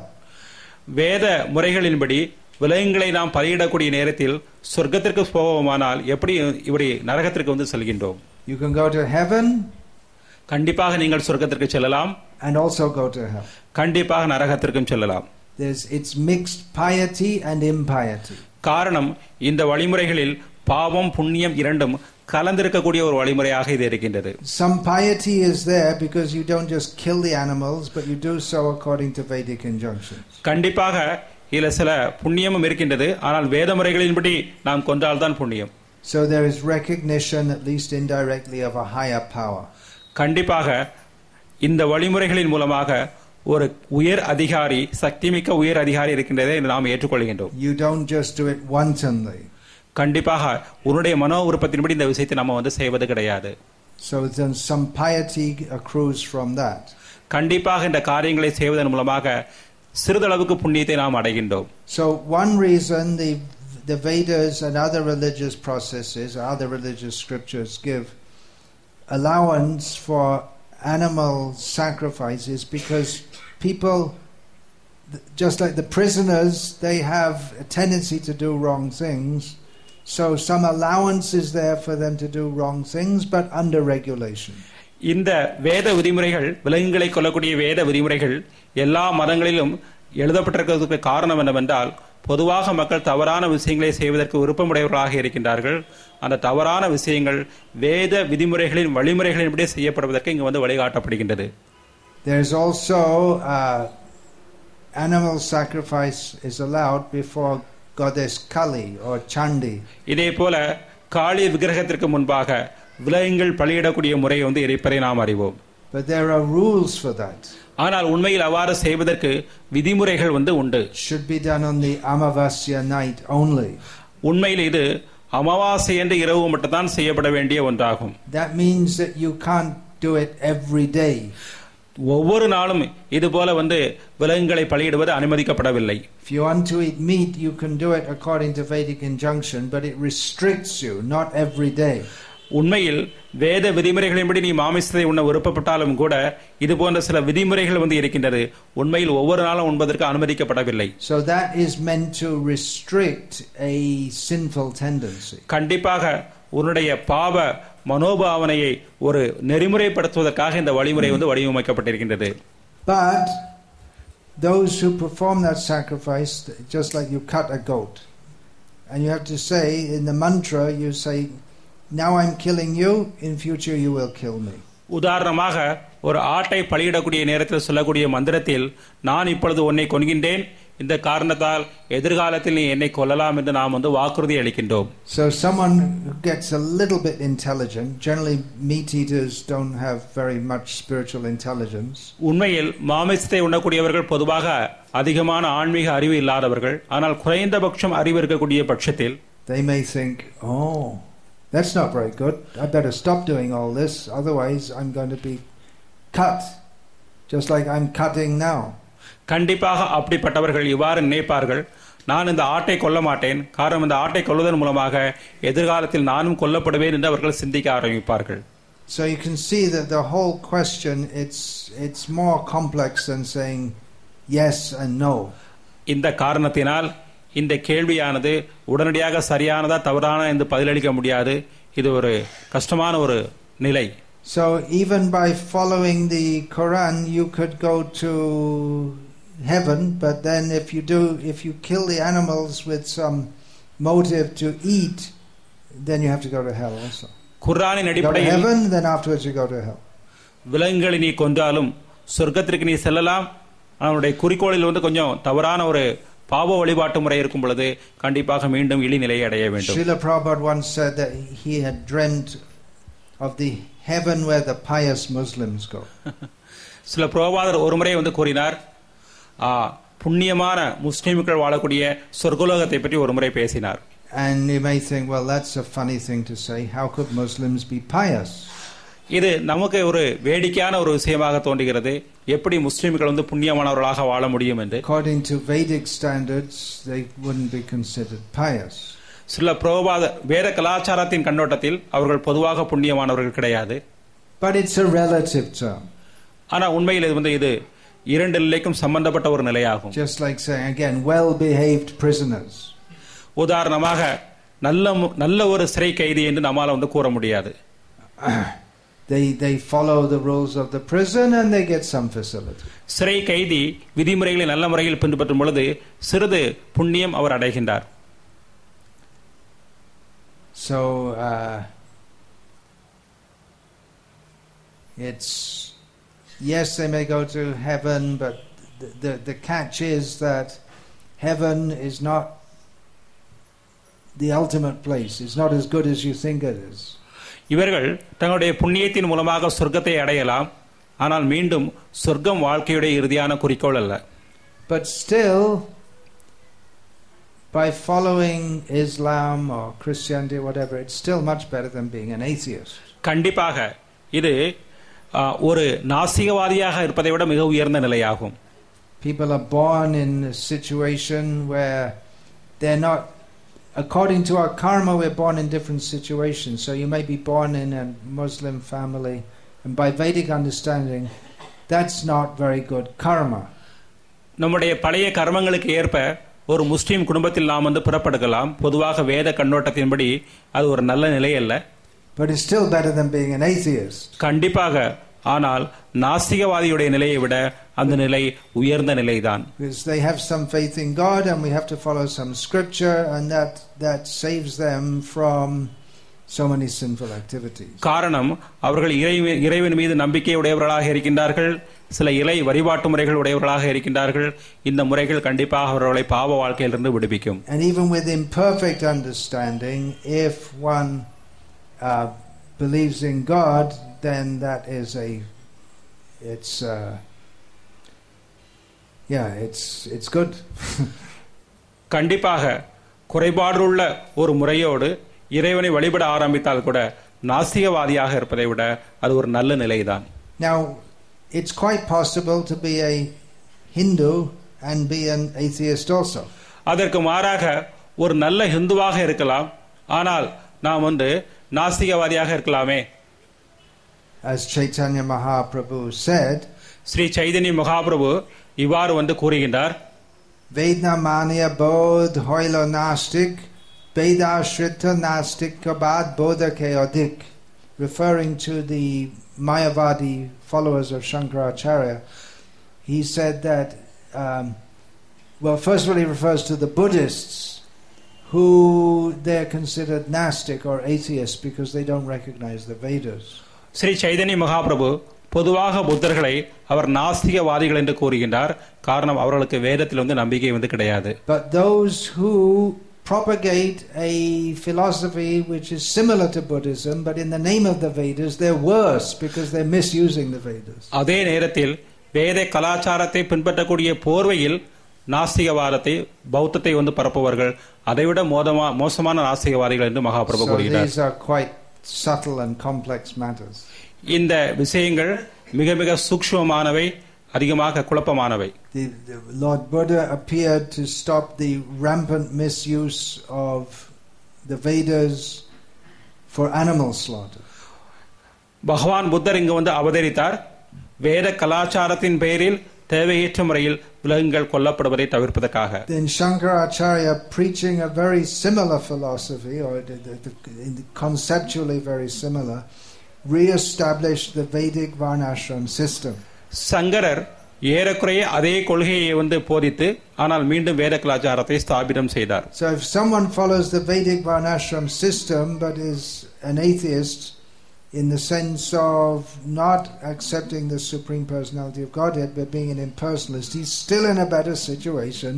வேத முறைகளின்படி விலங்குகளை நாம் பலியிடக்கூடிய நேரத்தில் சொர்க்கத்திற்கு போவோமானால் எப்படி இப்படி நரகத்திற்கு வந்து செல்கின்றோம்? You can go to heaven, கண்டிப்பாக நீங்கள் சொர்க்கத்திற்கு செல்லலாம், and also go to hell. கண்டிப்பாக நரகத்திற்கும் செல்லலாம். There's it's mixed piety and impiety. காரணம் இந்த வழிமுறைகளில் பாவம் புண்ணியம் இரண்டும் கலந்திருக்கக்கூடிய ஒரு வழிமுறையாக இது இருக்கின்றது. Some piety is there because you don't just kill the animals, but you do so according to Vedic injunctions. கண்டிப்பாக இதுல சில புண்ணியமும் இருக்கின்றது, ஆனால் வேத முறைகளின்படி நாம் கொன்றால்தான் புண்ணியம். So there is recognition, at least indirectly, of a higher power. கண்டிப்பாக இந்த வழிமுறைகளின் மூலமாக ஒரு உயர் அதிகாரி, சக்திமிக்க உயர் அதிகாரி இருக்கின்றதை நாம் ஏற்றுக்கொள்கின்றோம். You don't just do it wantonly. கண்டிப்பாக உன்னுடைய மனோ விருப்பத்தின்படி இந்த விஷயத்தை நம்ம வந்து செய்வது கிடையாது. So then some piety accrues from that. கண்டிப்பாக இந்த காரியங்களை செய்வதன் மூலமாக சிறிதளவுக்கு புண்ணியத்தை நாம் அடைகின்றோம். So one reason the the Vedas and other religious processes, other religious scriptures give allowance for animal sacrifices because people, just like the prisoners, they have a tendency to do wrong things. So some allowance is there for them to do wrong things, but under regulation. இந்த வேத விதிமுறைகள், விலங்குகளை கொல்லக்கூடிய வேத விதிமுறைகள் எல்லா மதங்களிலும் எழுதப்பட்டிருக்கிறதுக்கு காரணம் என்னவென்றால், பொதுவாக மக்கள் தவறான விஷயங்களை செய்வதற்கு விருப்பமுடையவர்களாக இருக்கின்றார்கள். அந்த தவறான விஷயங்கள் வேத விதிமுறைகளின் வழிமுறைகளின்படி செய்யப்படுவதற்கு இங்கு வந்து வழிகாட்டப்படுகின்றது. There is also uh, animal sacrifice is allowed before goddess Kali or Chandi. இதே போல காளி விக்கிரகத்திற்கு முன்பாக விலங்குகள் பலியிடக்கூடிய முறை வந்து இருப்பதை நாம் அறிவோம். But there are rules for that. ஆனால் உண்மையில் அவ்வாறு செய்வதற்கு விதிமுறைகள் வந்து உண்டு. Should be done on the Amavasya night only. உண்மையில் இது அமாவாசை என்ற இரவு மட்டும் தான் செய்யப்பட வேண்டிய ஒன்றாகும். That means that you can't do it every day. ஒவ்வொரு நாளும் இது போல வந்து விலங்குகளை பலியிடுவது அனுமதிக்கப்படவில்லை. If you want to eat meat, you can do it according to Vedic injunction, but it restricts you, not every day. உண்மையில் வேத விதிமுறைகளின்படி நீ மாமிசத்தை உண்ண விருப்பப்பட்டாலும் கூட இது போன்ற சில விதிமுறைகள் வந்து இருக்கின்றது. உண்மையில் ஒவ்வொரு நாளும் உண்பதற்கு அனுமதிக்கப்படவில்லை. So that is meant to restrict a sinful tendency. கண்டிப்பாக உன்னுடைய பாவ மனோபாவனையை ஒரு நெறிமுறைப்படுத்துவதற்காக இந்த வழிமுறை வந்து வடிவமைக்கப்பட்டிருக்கின்றது. But those who perform that sacrifice, just like you cut a goat, and you have to say in the mantra, you say, now I'm killing you, in future you will kill me. உதாரணமாக ஒரு ஆட்டை பலியிடக்கூடிய நேரத்தில் சொல்லக்கூடிய மந்திரத்தில், நான் இப்பொழுது உன்னை கொன்கின்றேன், இந்த காரணத்தால் எதிர்காலத்தில் நீ என்னை கொல்லலாம் என்று நாம் வந்து வாக்குறுதி அளிக்கின்றோம். So someone who gets a little bit intelligent, generally meat eaters don't have very much spiritual intelligence. உண்மையில் மாமிசத்தை உண்ணக்கூடியவர்கள் பொதுவாக அதிகமான ஆன்மீக அறிவு இல்லாதவர்கள், ஆனால் குறைந்தபட்சம் அறிவு இருக்கக்கூடிய பட்சத்தில் they may think, oh, that's not very good. I better stop doing all this, otherwise I'm going to be cut, just like I'm cutting now. கண்டிப்பாக அப்படிப்பட்டவர்கள் இவ்வாறு நினைப்பார்கள், நான் இந்த ஆட்டை கொல்ல மாட்டேன், காரணம் இந்த ஆட்டை கொல்வதன் மூலமாக எதிர்காலத்தில் நானும் கொல்லப்படுவேன் என்று அவர்கள் சிந்திக்க ஆரம்பிப்பார்கள். So you can see that the whole question, it's it's more complex than saying yes and no. இந்த காரணத்தினால் இந்த கேள்வியானது உடனடியாக சரியானதா தவறான என்று பதிலளிக்க முடியாது. இது ஒரு கஷ்டமான ஒரு நிலை. So even by following the Quran, you could go to heaven, but then if you do, if you kill the animals with some motive to eat, then you have to go to hell also. குர்ஆனின் Go to அடிப்படையில் heaven, then afterwards you go to hell. விலங்குகளை நீ கொன்றாலும் சொர்க்கத்திற்கு நீ செல்லலாம். அவனுடைய குறிக்கோளில் வந்து கொஞ்சம் தவறான ஒரு பாவ வழிபாட்டு முறை இருக்கும் பொழுது கண்டிப்பாக மீண்டும் இழிநிலையை அடைய வேண்டும். Srila Prabhupada once said that he had dreamt of the heaven where the pious Muslims go. சில பிரபாதர் ஒரு முறை வந்து கூறினார், புண்ணியமான முஸ்லிம்கள் வாழக்கூடிய சொர்க்கலோகத்தை பற்றி ஒரு முறை பேசினார். And you may think, well, that's a funny thing to say. How could Muslims be pious? இது நமக்கு ஒரு வேடிக்கையான ஒரு விஷயமாக தோன்றுகிறது. எப்படி முஸ்லிம்கள் வந்து புண்ணியமானவர்களாக வாழ முடியும் என்று. According to Vedic standards, they wouldn't be considered pious. சில பிரபாத வேத கலாச்சாரத்தின் கண்ணோட்டத்தில் அவர்கள் பொதுவாக புண்ணியமானவர்கள் கிடையாது. But it's a relative term. ஆனா உண்மையில் இது வந்து இது இரண்டு நிலைக்கும் சம்பந்தப்பட்ட ஒரு நிலையாகும். Just like saying again, well-behaved prisoners. உதாரணமாக நல்ல நல்ல ஒரு சிறை கைதி என்று நம்மால வந்து கூற முடியாது. They they follow the rules of the prison and they get some facility. சிறை கைதி விதிமுறைகளை நல்ல முறையில் பின்பற்றும் பொழுது சிறிது புண்ணியம் அவர் அடைகின்றார். So uh, it's yes, they may go to heaven, but the, the the catch is that heaven is not the ultimate place. It's not as good as you think it is. இவர்கள் தங்களுடைய புண்ணியத்தின் மூலமாக சொர்க்கத்தை அடையலாம், ஆனால் மீண்டும் சொர்க்கம் வாழ்க்கையுடைய இறுதியான குறிக்கோள் அல்ல. But still, by following Islam or Christianity or whatever, it's still much better than being an atheist. கண்டிப்பாக இது ஒரு நாஸ்திகவாதியாக இருப்பதை விட மிக உயர்ந்த நிலையாகும். People are born in a situation where they're not according to our karma, we're born in different situations. So you may be born in a Muslim family, and by Vedic understanding, that's not very good karma. நம்முடைய பழைய கர்மங்களுக்கு ஏற்ப ஒரு முஸ்லீம் குடும்பத்தில் நாம் வந்து புறப்படுகலாம். பொதுவாக வேத கண்ணோட்டத்தின்படி அது ஒரு நல்ல நிலை அல்ல. But it's still better than being an atheist. கண்டிப்பாக. ஆனால் நாஸ்திகவாதியுடைய நிலையை விட அந்த நிலை உயர்ந்த நிலைதான். Because they have some faith in God and we have to follow some scripture, and that that saves them from so many sinful activities. காரணம், அவர்கள் இறைவன் மீது நம்பிக்கை உடையவர்களாக இருக்கின்றார்கள், சில இறை வழிபாட்டு முறைகள் உடையவர்களாக இருக்கின்றார்கள். இந்த முறைகள் கண்டிப்பாக அவர்களை பாவ வாழ்க்கையிலிருந்து விடுவிக்கும். And even with imperfect understanding, if one uh, believes in God, then that is a it's uh, yeah it's it's good. கண்டிப்பாக குறைபாடுள்ள ஒரு முறையோடு இறைவனை வழிபட ஆரம்பித்தால் கூட நாஸ்திகவாதியாக இருப்பதை விட அது ஒரு நல்ல நிலைதான். Now it's quite possible to be a Hindu and be an atheist also. அதற்கு மாறாக ஒரு நல்ல ஹிந்துவாக இருக்கலாம், ஆனால் நாம் வந்து நாஸ்திகவாதியாக இருக்கலாமே. As Chaitanya Mahaprabhu said, Sri Chaitanya Mahaprabhu இவ்வாறு வந்து கூறுகின்றார், Vedna manya bodh hoilo nastik Veda Shrita Nastik Kabad Bodhake Odik, referring to the Mayavadi followers of Shankaracharya. He said that, um, well, first of all, he refers to the Buddhists, who they're considered Nastic or atheists because they don't recognize the Vedas. Sri Chaitanya Mahaprabhu பொதுவாக புத்தர்களை அவர் நாஸ்திகவாதிகள் என்று கூறுகின்றார். காரணம், அவர்களுக்கு வேதத்தில் வந்து நம்பிக்கை வந்து கிடையாது. But those who propagate a philosophy which is similar to Buddhism, but in the name of the Vedas, they're worse because they're misusing the Vedas. அதே நேரத்தில் வேத கலாச்சாரத்தை பின்பற்றக்கூடிய போர்வையில் நாஸ்திகவாதத்தை பௌத்தத்தை வந்து பரப்புவர்கள் அதைவிட மோதமா மோசமான நாஸ்திகவாதிகள் என்று மகாபிரபு கூறுகிறார். So these are quite subtle and complex matters. இந்த விஷயங்கள் மிக மிக சூக்ஷ்மமானவை, அதிகமாக குழப்பமானவை. The, the Lord Buddha appeared to stop the rampant misuse of the Vedas for animal slaughter. பகவான் புத்தர் இங்கு வந்து அவதரித்தார் வேத கலாச்சாரத்தின் பெயரில் தேவையற்ற முறையில் விலங்குகள் கொல்லப்படுவதை தவிர்ப்பதற்காக. Then Shankaracharya, preaching a very similar philosophy, or the, the, the, conceptually very similar, re-established the Vedic Varnashram system. சங்கரர் ஏறக்குறைய அதே கொள்கையை வந்து போதித்து ஆனால் மீண்டும் வேத கலாச்சாரத்தை ஸ்தாபிதம் செய்தார். So if someone follows the Vedic Varnashram system but is an atheist in the sense of not accepting the Supreme Personality of Godhead but being an impersonalist, he's still in a better situation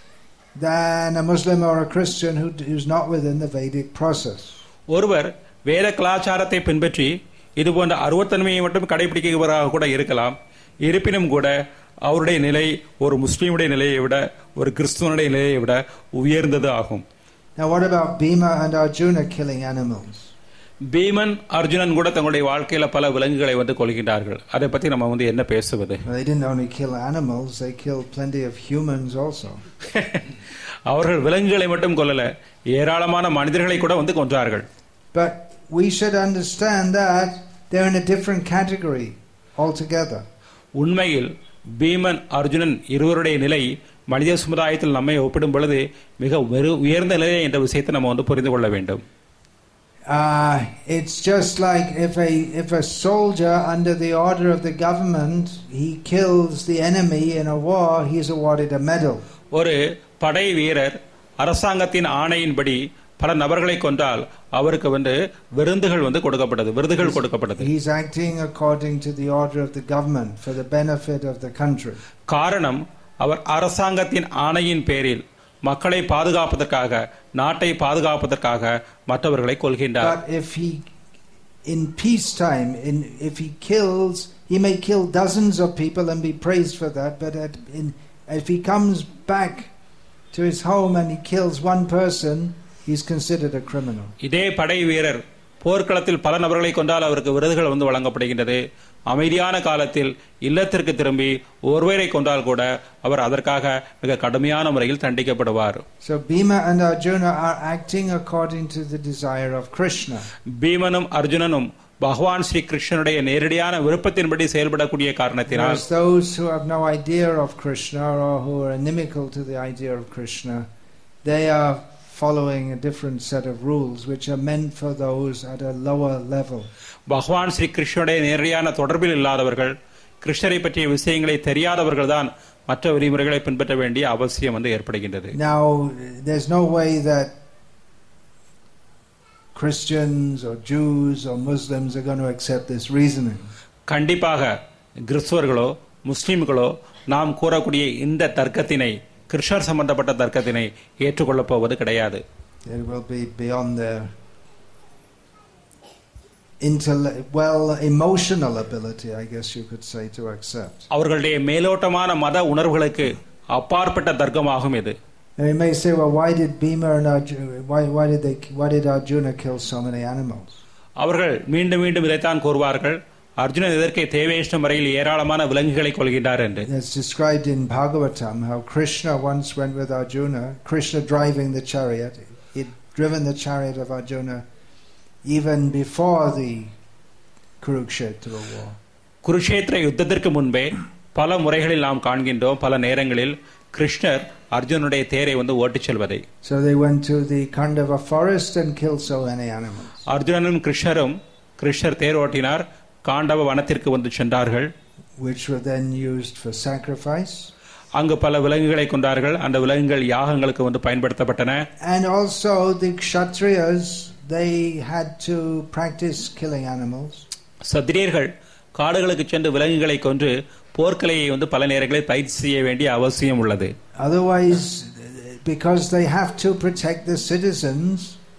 than a Muslim or a Christian who who's not within the Vedic process. ஒருவர் வேத கலாச்சாரத்தை பின்பற்றி இது போன்ற அருவத்தன்மையை மட்டும் கடைபிடிக்கிறவராக கூட இருக்கலாம். இருப்பினும் கூட அவருடைய நிலை ஒரு முஸ்லீமுடைய நிலையை விட ஒரு கிறிஸ்துவனுடைய நிலையை விட உயர்ந்தது ஆகும். Now what about Bhima and Arjuna killing animals? Bheeman Arjunan கூட தங்களுடைய வாழ்க்கையில பல விலங்குகளை வந்து கொல்கின்றார்கள். அதை பத்தி நம்ம வந்து என்ன பேசுவது? Well, they didn't only kill animals, they killed plenty of humans also. அவர்கள் விலங்குகளை மட்டும் கொல்லல, ஏராளமான மனிதர்களை கூட வந்து கொன்றார்கள். But we should understand that they're in a different category altogether. உண்மையில் பீமன் அர்ஜுனன் இருவருடைய நிலை மனித சமுதாயத்தில் நம்மை ஒப்பிடும் பொழுது மிக உயர்ந்த நிலை என்ற விஷயத்தை நம்ம வந்து புரிந்து கொள்ள வேண்டும். Uh, it's just like if a if a soldier under the order of the government he kills the enemy in a war, he is awarded a medal. ஒரு படை வீரர் அரசாங்கத்தின் ஆணையின்படி பல நபர்களை கொன்றால் அவருக்கு வந்து விருதுகள் வந்து கொடுக்கப்பட்டது விருதுகள் கொடுக்கப்பட்டது. He is acting according to the order of the government for the benefit of the country. காரணம், அவர் அரசாங்கத்தின் ஆணையின் பேரில் மக்களை பாதுகாப்பதற்காக நாட்டை பாதுகாப்பதற்காக மற்றவர்களை கொல்கின்றார். But if he in peacetime in if he kills, he may kill dozens of people and be praised for that, but at, in, if he comes back to his home and he kills one person, he is considered a criminal. இதே படை வீரர் போர்க்களத்தில் பல நபர்களை கொண்டால் அவருக்கு விருதுகள் வந்து வழங்கப்படுகின்றது. அமைதியான காலத்தில் இல்லத்திற்கு திரும்பி ஒருவரை கொண்டால் கூட அவர் அதற்காக மிக கடுமையான முறையில் தண்டிக்கப்படுவார். So Bhima and Arjuna are acting according to the desire of Krishna. பீமனும் அர்ஜுனனும் பகவான் ஸ்ரீ கிருஷ்ணனுடைய நேரடியான விருப்பத்தின்படி செயல்படக்கூடிய காரணத்தினால் those who have no idea of Krishna or who are inimical to the idea of Krishna, they are following a different set of rules which are meant for those at a lower level. பகவான் ஸ்ரீ கிருஷ்ணனுடைய நேரடியான தொடர்பில் இல்லாதவர்கள், கிருஷ்ணரை பற்றிய விஷயங்களை தெரியாதவர்கள் தான் மற்ற விதிமுறைகளை பின்பற்ற வேண்டிய அவசியம் வந்து ஏற்படுகின்றது. Now there's no way that Christians or Jews or Muslims are going to accept this reasoning. கண்டிப்பாக கிறிஸ்தவர்களோ முஸ்லிம்களோ நாம் கூறக்கூடிய இந்த தர்க்கத்தினை, கிருஷ்ணர் சம்பந்தப்பட்ட தர்க்கத்தினை ஏற்றுக்கொள்ளப் போவது கிடையாது. It will be beyond their intellect, well, emotional ability, I guess you could say, to accept. அவர்களுடைய மேலோட்டமான மத உணர்வுகளுக்கு அப்பாற்பட்ட தர்க்கமாகும் இது. And you may say, well, why did Bhima and Arjuna, why, why did they, why did Arjuna kill so many animals? அவர்கள் மீண்டும் மீண்டும் இதைத்தான் கூறுவார்கள், அர்ஜுனன் இதற்கு தேவையற்ற முறையில் ஏராளமான விலங்குகளை கொள்கின்றார் என்று. It's described in Bhagavatam how Krishna once went with Arjuna, Krishna driving the chariot. He'd driven the chariot of Arjuna even before the Kurukshetra war. Kurukshetra யுத்தத்திற்கு முன்பே பல முறைகளில் நாம் காண்கின்றோம், பல நேரங்களில் கிருஷ்ணர் அர்ஜுனுடைய தேரை வந்து ஓட்டிச் செல்வதை. So they went to the Khandava forest and killed so many animals. அர்ஜுனனும் கிருஷ்ணரும் கிருஷ்ணர் தேர் ஓட்டினார், காண்டவ வனத்திற்கு வந்து சென்றார்கள், which were then used for sacrifice. அங்கு பல விலங்குகளை கொண்டார்கள், அந்த விலங்குகள் யாகங்களுக்கு வந்து பயன்படுத்தப்பட்டன. And also the Kshatriyas, they had to practice killing animals. சத்திரியர்கள் காடுகளுக்கு சென்று விலங்குகளை கொன்று போர்க்கலையை வந்து பல நேரங்களில் பயிற்சி செய்ய வேண்டிய அவசியம் உள்ளது. Otherwise, because they have to protect the citizens,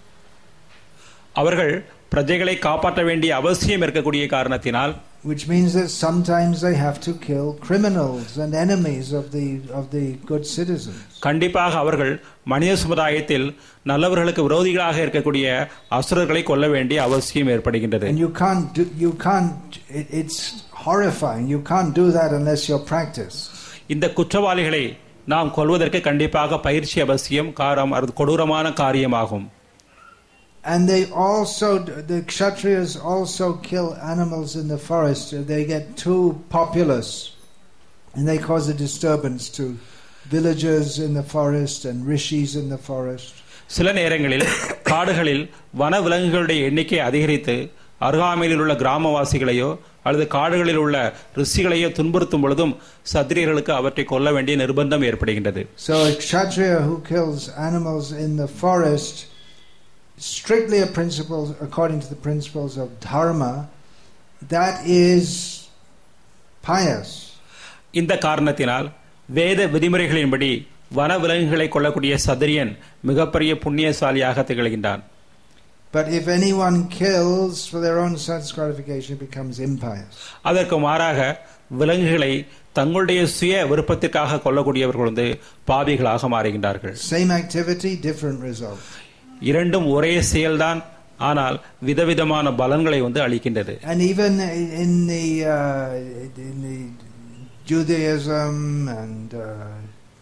அவர்கள் பிரஜைகளை காப்பாற்ற வேண்டிய அவசியம் இருக்கக்கூடிய காரணத்தினால், which means that sometimes they have to kill criminals and enemies of the of the good citizens. கண்டிப்பாக அவர்கள் மனித சமுதாயத்தில் நல்லவர்களுக்கு விரோதிகளாக இருக்கக்கூடிய அசுரர்களை கொல்ல வேண்டிய அவசியம் ஏற்படுகின்றது. And you can't do, you can't it, it's horrifying. You can't do that unless you're practiced. இந்த குற்றவாளிகளை நாம் கொல்வதற்கு கண்டிப்பாக பயிற்சி அவசியம். காரம் அது கொடூரமான காரியமாகும். And they also, the Kshatriyas also kill animals in the forest. They get too populous and they cause a disturbance to villagers in the forest and rishis in the forest. சில நேரங்களில் காடுகளில் வன விலங்குகளுடைய எண்ணிக்கை அதிகரித்து அருகாமையில் உள்ள கிராமவாசிகளையோ அல்லது காடுகளில் உள்ள ரிஷிகளையோ துன்புறுத்தும் பொழுதும் சத்திரியர்களுக்கு அவற்றை கொல்ல வேண்டிய நிர்பந்தம் ஏற்படுகின்றது. So a Kshatriya who kills animals in the forest, strictly a principle according to the principles of dharma, that is pious. இந்த காரணத்தினால் வேத விதிமுறைகளின்படி வன விலங்குகளை கொல்லக்கூடிய சத்திரியன் மிகப்பெரிய புண்ணியசாலியாக திகழ்கின்றான். But if anyone kills for their own sense gratification, it becomes impious. அதற்கு மாறாக விலங்குகளை தங்களுடைய சுய விருப்பத்திற்காக கொல்லக்கூடியவர்கள் வந்து பாவிகளாக மாறுகின்றார்கள். Same activity, different result. இரண்டும் ஒரே செயல்தான், ஆனால் விதவிதமான பலன்களை வந்து அளிக்கின்றது. And even in the uh, in the Judaism and uh,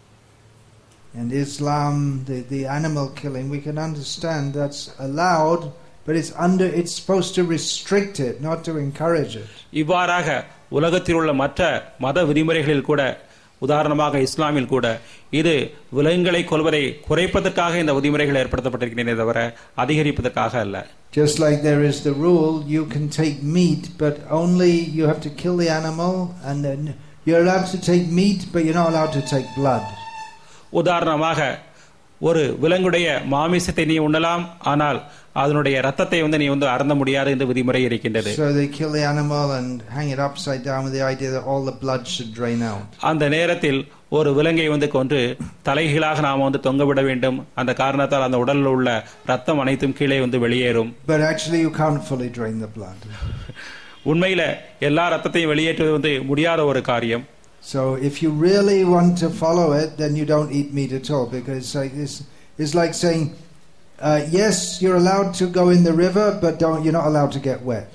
and Islam, the the animal killing, we can understand that's allowed, but it's under it's supposed to restrict it, not to encourage it. இவ்வாறாக உலகத்தில் உள்ள மற்ற மத விதிமுறைகளில் கூட, உதாரணமாக இஸ்லாமில் கூட இது விலங்குகளை கொல்வதை குறைப்பதற்காக இந்த விதிமுறைகள் ஏற்படுத்தப்பட்டிருக்கின்றன தவிர அதிகரிப்பதற்காக அல்ல. Just like there is the rule, you can take meat, but only you have to kill the animal, and then you're allowed to take meat, but you're not allowed to take blood. உதாரணமாக ஒரு விலங்குடைய மாமிசத்தை நீ உண்ணலாம், ஆனால் அதனுடைய ரத்தத்தை வந்து நீ வந்து அருந்த முடியாது என்று விதிமுறை இருக்கின்றது. So they kill the animal and hang it upside down with the idea that all the blood should drain out. அந்த நேரத்தில் ஒரு விலங்கை வந்து கொன்று தலைகீழாக நாம வந்து தொங்கவிட வேண்டும். அந்த காரணத்தால் அந்த உடலில் உள்ள ரத்தம் அனைத்தும் கீழே வந்து வெளியேறும். But actually you can't fully drain the blood. உண்மையில எல்லா ரத்தத்தையும் வெளியேற்றுவது வந்து முடியாத ஒரு காரியம். So if you really want to follow it, then you don't eat meat at all, because it's like this. It's like saying Uh, yes, you're allowed to go in the river, but don't, you're not allowed to get wet.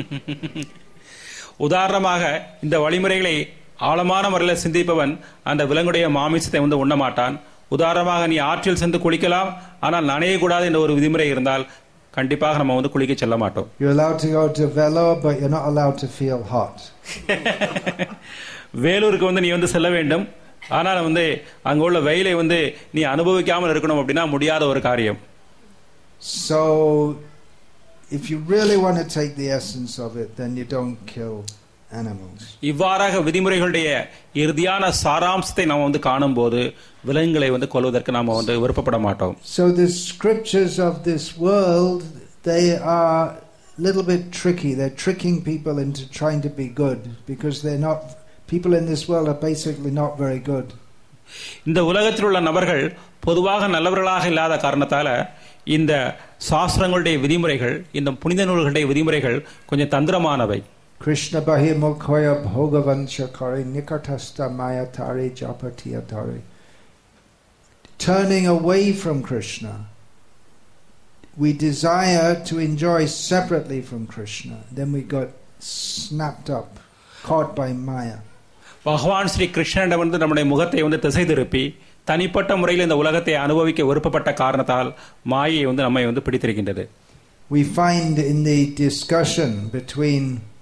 உதாரணமாக இந்த வழிமுறைகளை ஆழமான முறையில் சிந்திப்பவன் அந்த விலங்குடைய மாமிசத்தை வந்து உண்ண மாட்டான். உதாரணமாக நீ ஆற்றில் சென்று குளிக்கலாம், ஆனால் நனையக்கூடாது என்ற ஒரு விதிமுறை இருந்தால் கண்டிப்பாக நம்ம வந்து குளிக்க செல்ல மாட்டோம். You're allowed to go to Vellore, but you're not allowed to feel hot. வேலூருக்கு வந்து நீ வந்து செல்ல வேண்டும், ஆனால் வந்து அங்க உள்ள வெயிலை வந்து நீ அனுபவிக்காமல் இருக்கணும் அப்படின்னா முடியாத ஒரு காரியம். So if you really want to take the essence of it, then you don't kill animals. இவ்வாறாக விதிமுறைகளுடைய இறுதியான சாராம்சத்தை நாம் வந்து காணும்போது விலங்குகளை வந்து கொல்வதற்கு நாம வந்து விருப்பப்பட மாட்டோம். So the scriptures of this world, they are a little bit tricky. They're tricking people into trying to be good, because they're not, people in this world are basically not very good. இந்த உலகத்தில் உள்ள நபர்கள் பொதுவாக நல்லவர்களாக இல்லாத காரணத்தால இந்த சாஸ்திரங்களுடைய விதிமுறைகள், இந்த புனித நூல்களுடைய விதிமுறைகள் கொஞ்சம் தந்திரமானவை. Krishna bahimukhoya bhogavanchakari nikatasta mayatari japatiyatari. Turning away from Krishna, we desire to enjoy separately from Krishna. Then we got snapped up, caught by Maya. பகவான் ஸ்ரீ கிருஷ்ணனிடம் வந்து நம்முடைய முகத்தை வந்து திசை திருப்பி தனிப்பட்ட முறையில் இந்த உலகத்தை அனுபவிக்க விருப்பப்பட்ட காரணத்தால் மாயை வந்து நம்மை வந்து பிடித்திருக்கின்றது. We find in the discussion between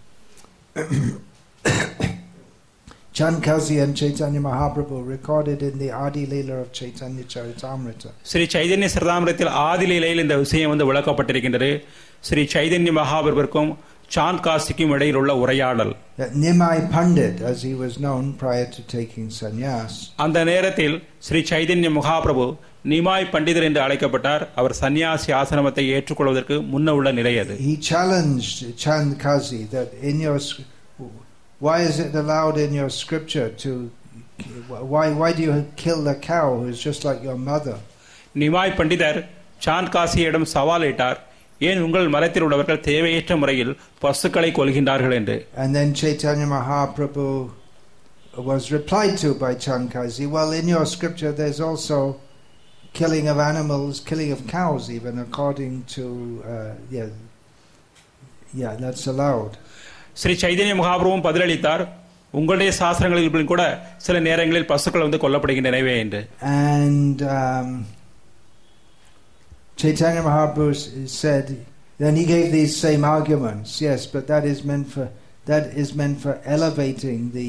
Chankazi and Chaitanya Mahaprabhu, recorded in the Adi Leela of Chaitanya Charitamrita. Sri Chaitanya சரிதாமிரத்தில் ஆதி லீலையில் இந்த விஷயம் வந்து விளக்கப்பட்டிருக்கின்றது. ஸ்ரீ சைதன்ய மகாபிரபுக்கும் சாந்த் காசிக்கும் இடையில் உள்ள உரையாடல். Nimai Pandit, as he was known prior to taking sannyas, அந்த நேரத்தில் ஸ்ரீ சைதன்ய மகாபிரபு நிமாய் பண்டிதர் என்று அழைக்கப்பட்டார். அவர் சன்னியாசி ஆசிரமத்தை ஏற்றுக்கொள்வதற்கு முன்ன உள்ள நிலை அது. He challenged Chand Kazi that in your, why is it allowed in your scripture to, why why do you kill the cow who is just like your mother? Nimai பண்டிதர் சாந்த் காசியிடம் சவாலிட்டார், ஏன் உங்கள் மரத்தில் உள்ளவர்கள் தேவையற்ற முறையில் பசுக்களை கொல்கின்றார்கள் என்று. And then Chaitanya Mahaprabhu was replied to by Chankazi, well, in your scripture there's also killing of animals, killing of cows even, according to uh, yeah yeah that's allowed. Sri Chaitanya மகாபிரபுவும் பதிலளித்தார், உங்களுடைய சாஸ்திரங்களில் கூட சில நேரங்களில் பசுக்கள் வந்து கொல்லப்படுகின்றனவே என்று. And um, Chaitanya Mahaprabhu said, then he gave these same arguments, yes, but that is meant for, that is meant for elevating the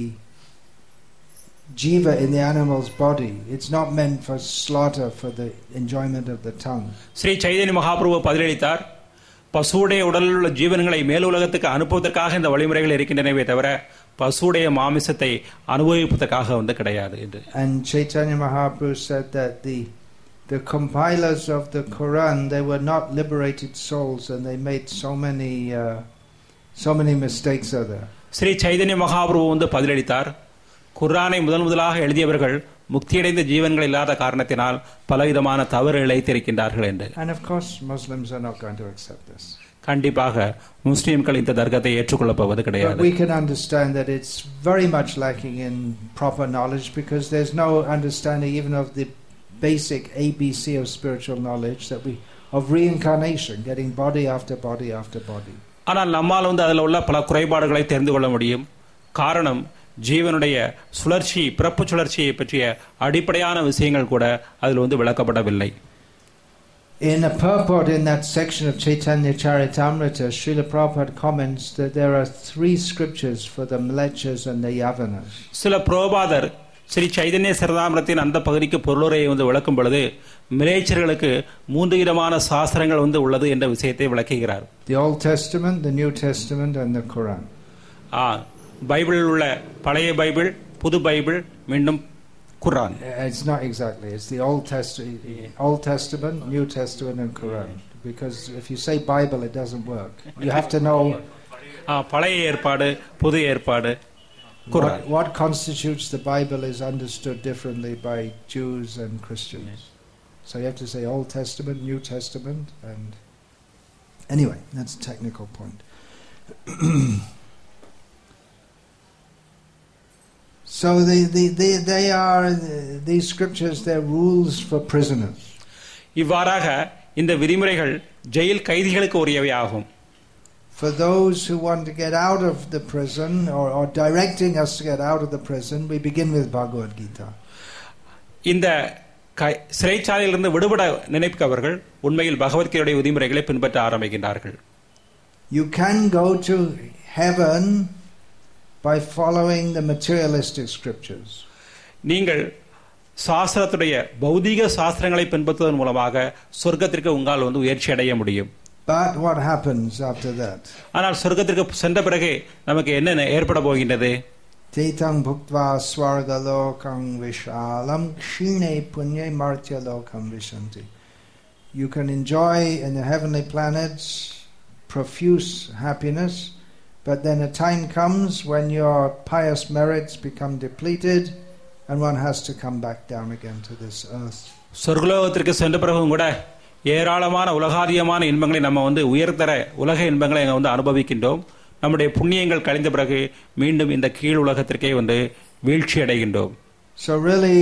jiva in the animal's body. It's not meant for slaughter for the enjoyment of the tongue. Sri Chaitanya Mahaprabhu பதிலளித்தார், பசுவுடைய உடலில் உள்ள ஜீவன்களை மேல் உலகத்துக்கு அனுப்புவதற்காக இந்த வழிமுறைகள் இருக்கின்றனவே தவிர பசுவுடைய மாமிசத்தை அனுபவிப்பதற்காக வந்து கிடையாது என்று. And Chaitanya Mahaprabhu said that the The compilers of the Quran, they were not liberated souls, and they made so many uh, so many mistakes are there. Sri Chaitanya Mahaprabhu வந்து பதிலளித்தார், குர்ஆனை முதல் முதலாக எழுதியவர்கள் முக்தியடைந்த ஜீவன்கள் இல்லாத காரணத்தினால் பலவிதமான தவறு இழைத்திருக்கின்றார்கள் என்று. And of course Muslims are not going to accept this. கண்டிப்பாக முஸ்லிம்கள் இந்த தர்க்கத்தை ஏற்றுக்கொள்ளப் போவது கிடையாது. But we can understand that it's very much lacking in proper knowledge, because there's no understanding even of the basic A B C of spiritual knowledge, that we of reincarnation, getting body after body after body. ஆனால் நம்மால் வந்து அதில் உள்ள பல குறைபாடுகளை தெரிந்து கொள்ள முடியும். காரணம், ஜீவனுடைய சுழற்சி, பிறப்பு சுழற்சியை பற்றிய அடிப்படையான விஷயங்கள் கூட அதில் வந்து விளக்கப்படவில்லை. In a purport in that section of Chaitanya Charitamrita, Srila Prabhupada comments that there are three scriptures for the Mlechas and the Yavanas. சில பிரபாதர் ஸ்ரீ சைதன்ய சரிதாமிரத்தின் அந்த பகுதிக்கு பொருளுரையை வந்து விளக்கும் பொழுது மிலேச்சர்களுக்கு மூன்று விதமான சாஸ்திரங்கள் வந்து உள்ளது என்ற விஷயத்தை விளக்குகிறார். The Old Testament, the New Testament and the Quran. ஆ, பைபிளில் உள்ள பழைய பைபிள், புது பைபிள், மீண்டும் குர்ஆன். It's not exactly. It's the Old Testament, Old Testament, New Testament and Quran. Because if you say Bible, it doesn't work. You have to know ஆ, பழைய ஏற்பாடு, புது ஏற்பாடு, What, what constitutes the Bible is understood differently by Jews and Christians. So you have to say Old Testament, New Testament, and anyway, that's a technical point. So they, they, they, they are, these scriptures, they're rules for prisoners. இவ்வாறாக இந்த விதிமுறைகள் jail கைதிகளுக்கு உரியவை ஆகும். For those who want to get out of the prison or, or directing us to get out of the prison, we begin with Bhagavad Gita. இந்த சிறைச்சாலையிலிருந்து விடுபட நினைப்பவர்கள் உண்மையில் பகவத்கீதையுடைய விதிமுறைகளை பின்பற்ற ஆரம்பிக்கின்றார்கள். You can go to heaven by following the materialistic scriptures. நீங்கள் சாஸ்திரத்துடைய பௌதிக சாஸ்திரங்களை பின்பற்றுவதன் மூலமாக சொர்க்கத்திற்கு உங்களால் வந்து உயர்ச்சி அடைய முடியும். But what happens after that? ஆனால் சொர்க்கத்திற்கு சென்ற பிறகு நமக்கு என்ன ஏற்பட போகின்றது? Tetang bhuktva swargalokam vishalam kshine punye martya lokam vishanti. You can enjoy in the heavenly planets profuse happiness, but then a time comes when your pious merits become depleted and one has to come back down again to this earth. சொர்க்கலோகத்திற்கு சென்ற பிறகும் கூட ஏராளமான உலகாதியமான இன்பங்களை நம்ம வந்து உயர்தர உலக இன்பங்களை வந்து அனுபவிக்கின்றோம். நம்முடைய புண்ணியங்கள் கழிந்த பிறகு மீண்டும் இந்த கீழ் உலகத்திற்கே வந்து வீழ்ச்சி அடைகின்றோம். So really,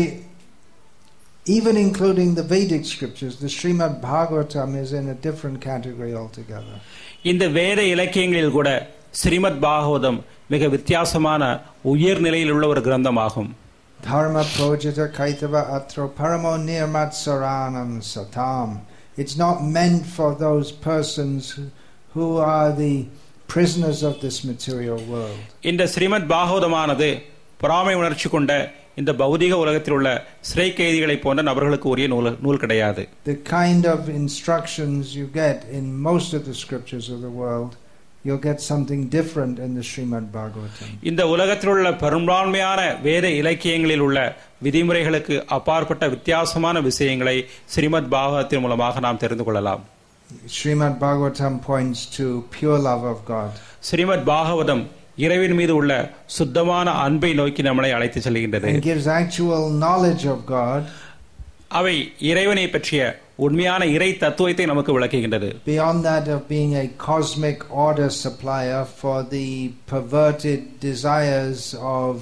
even including the Vedic scriptures, the Srimad Bhagavatam is in a different category altogether. இந்த வேத இலக்கியங்களில் கூட ஸ்ரீமத் பாகவதம் மிக வித்தியாசமான உயர் நிலையில் உள்ள ஒரு கிரந்தமாகும். Dharma projita kaitava atro paramo nirmatsaranam satam. It's not meant for those persons who, who are the prisoners of this material world. இந்த ஸ்ரீமத் பாகவதமானது பொறாமை உணர்ச்சி கொண்ட இந்த பௌதிக உலகத்தில் உள்ள சிறை கைதிகளை போன்ற நபர்களுக்கு உரிய நூல் நூல் கிடையாது. The kind of instructions you get in most of the scriptures of the world, you'll get something different in the Srimad Bhagavatam. இந்த உலகத்தில் உள்ள பெரும்பான்மையான வேத இலக்கியங்களில் உள்ள விதிமுறைகளுக்கு அப்பாற்பட்ட வித்தியாசமான விஷயங்களை ஸ்ரீமத் பாகவதத்தின் மூலமாக நாம் தெரிந்து கொள்ளலாம். Srimad Bhagavatam points to pure love of God. Srimad Bhagavatam இறைவன் மீது உள்ள சுத்தமான அன்பை நோக்கி நம்மை அழைத்து செல்கின்றது. It gives actual knowledge of God. அவை இறைவனை பற்றிய உண்மையான இறை தத்துவத்தை நமக்கு விளக்குகின்றது. Beyond that of being a cosmic order supplier for the perverted desires of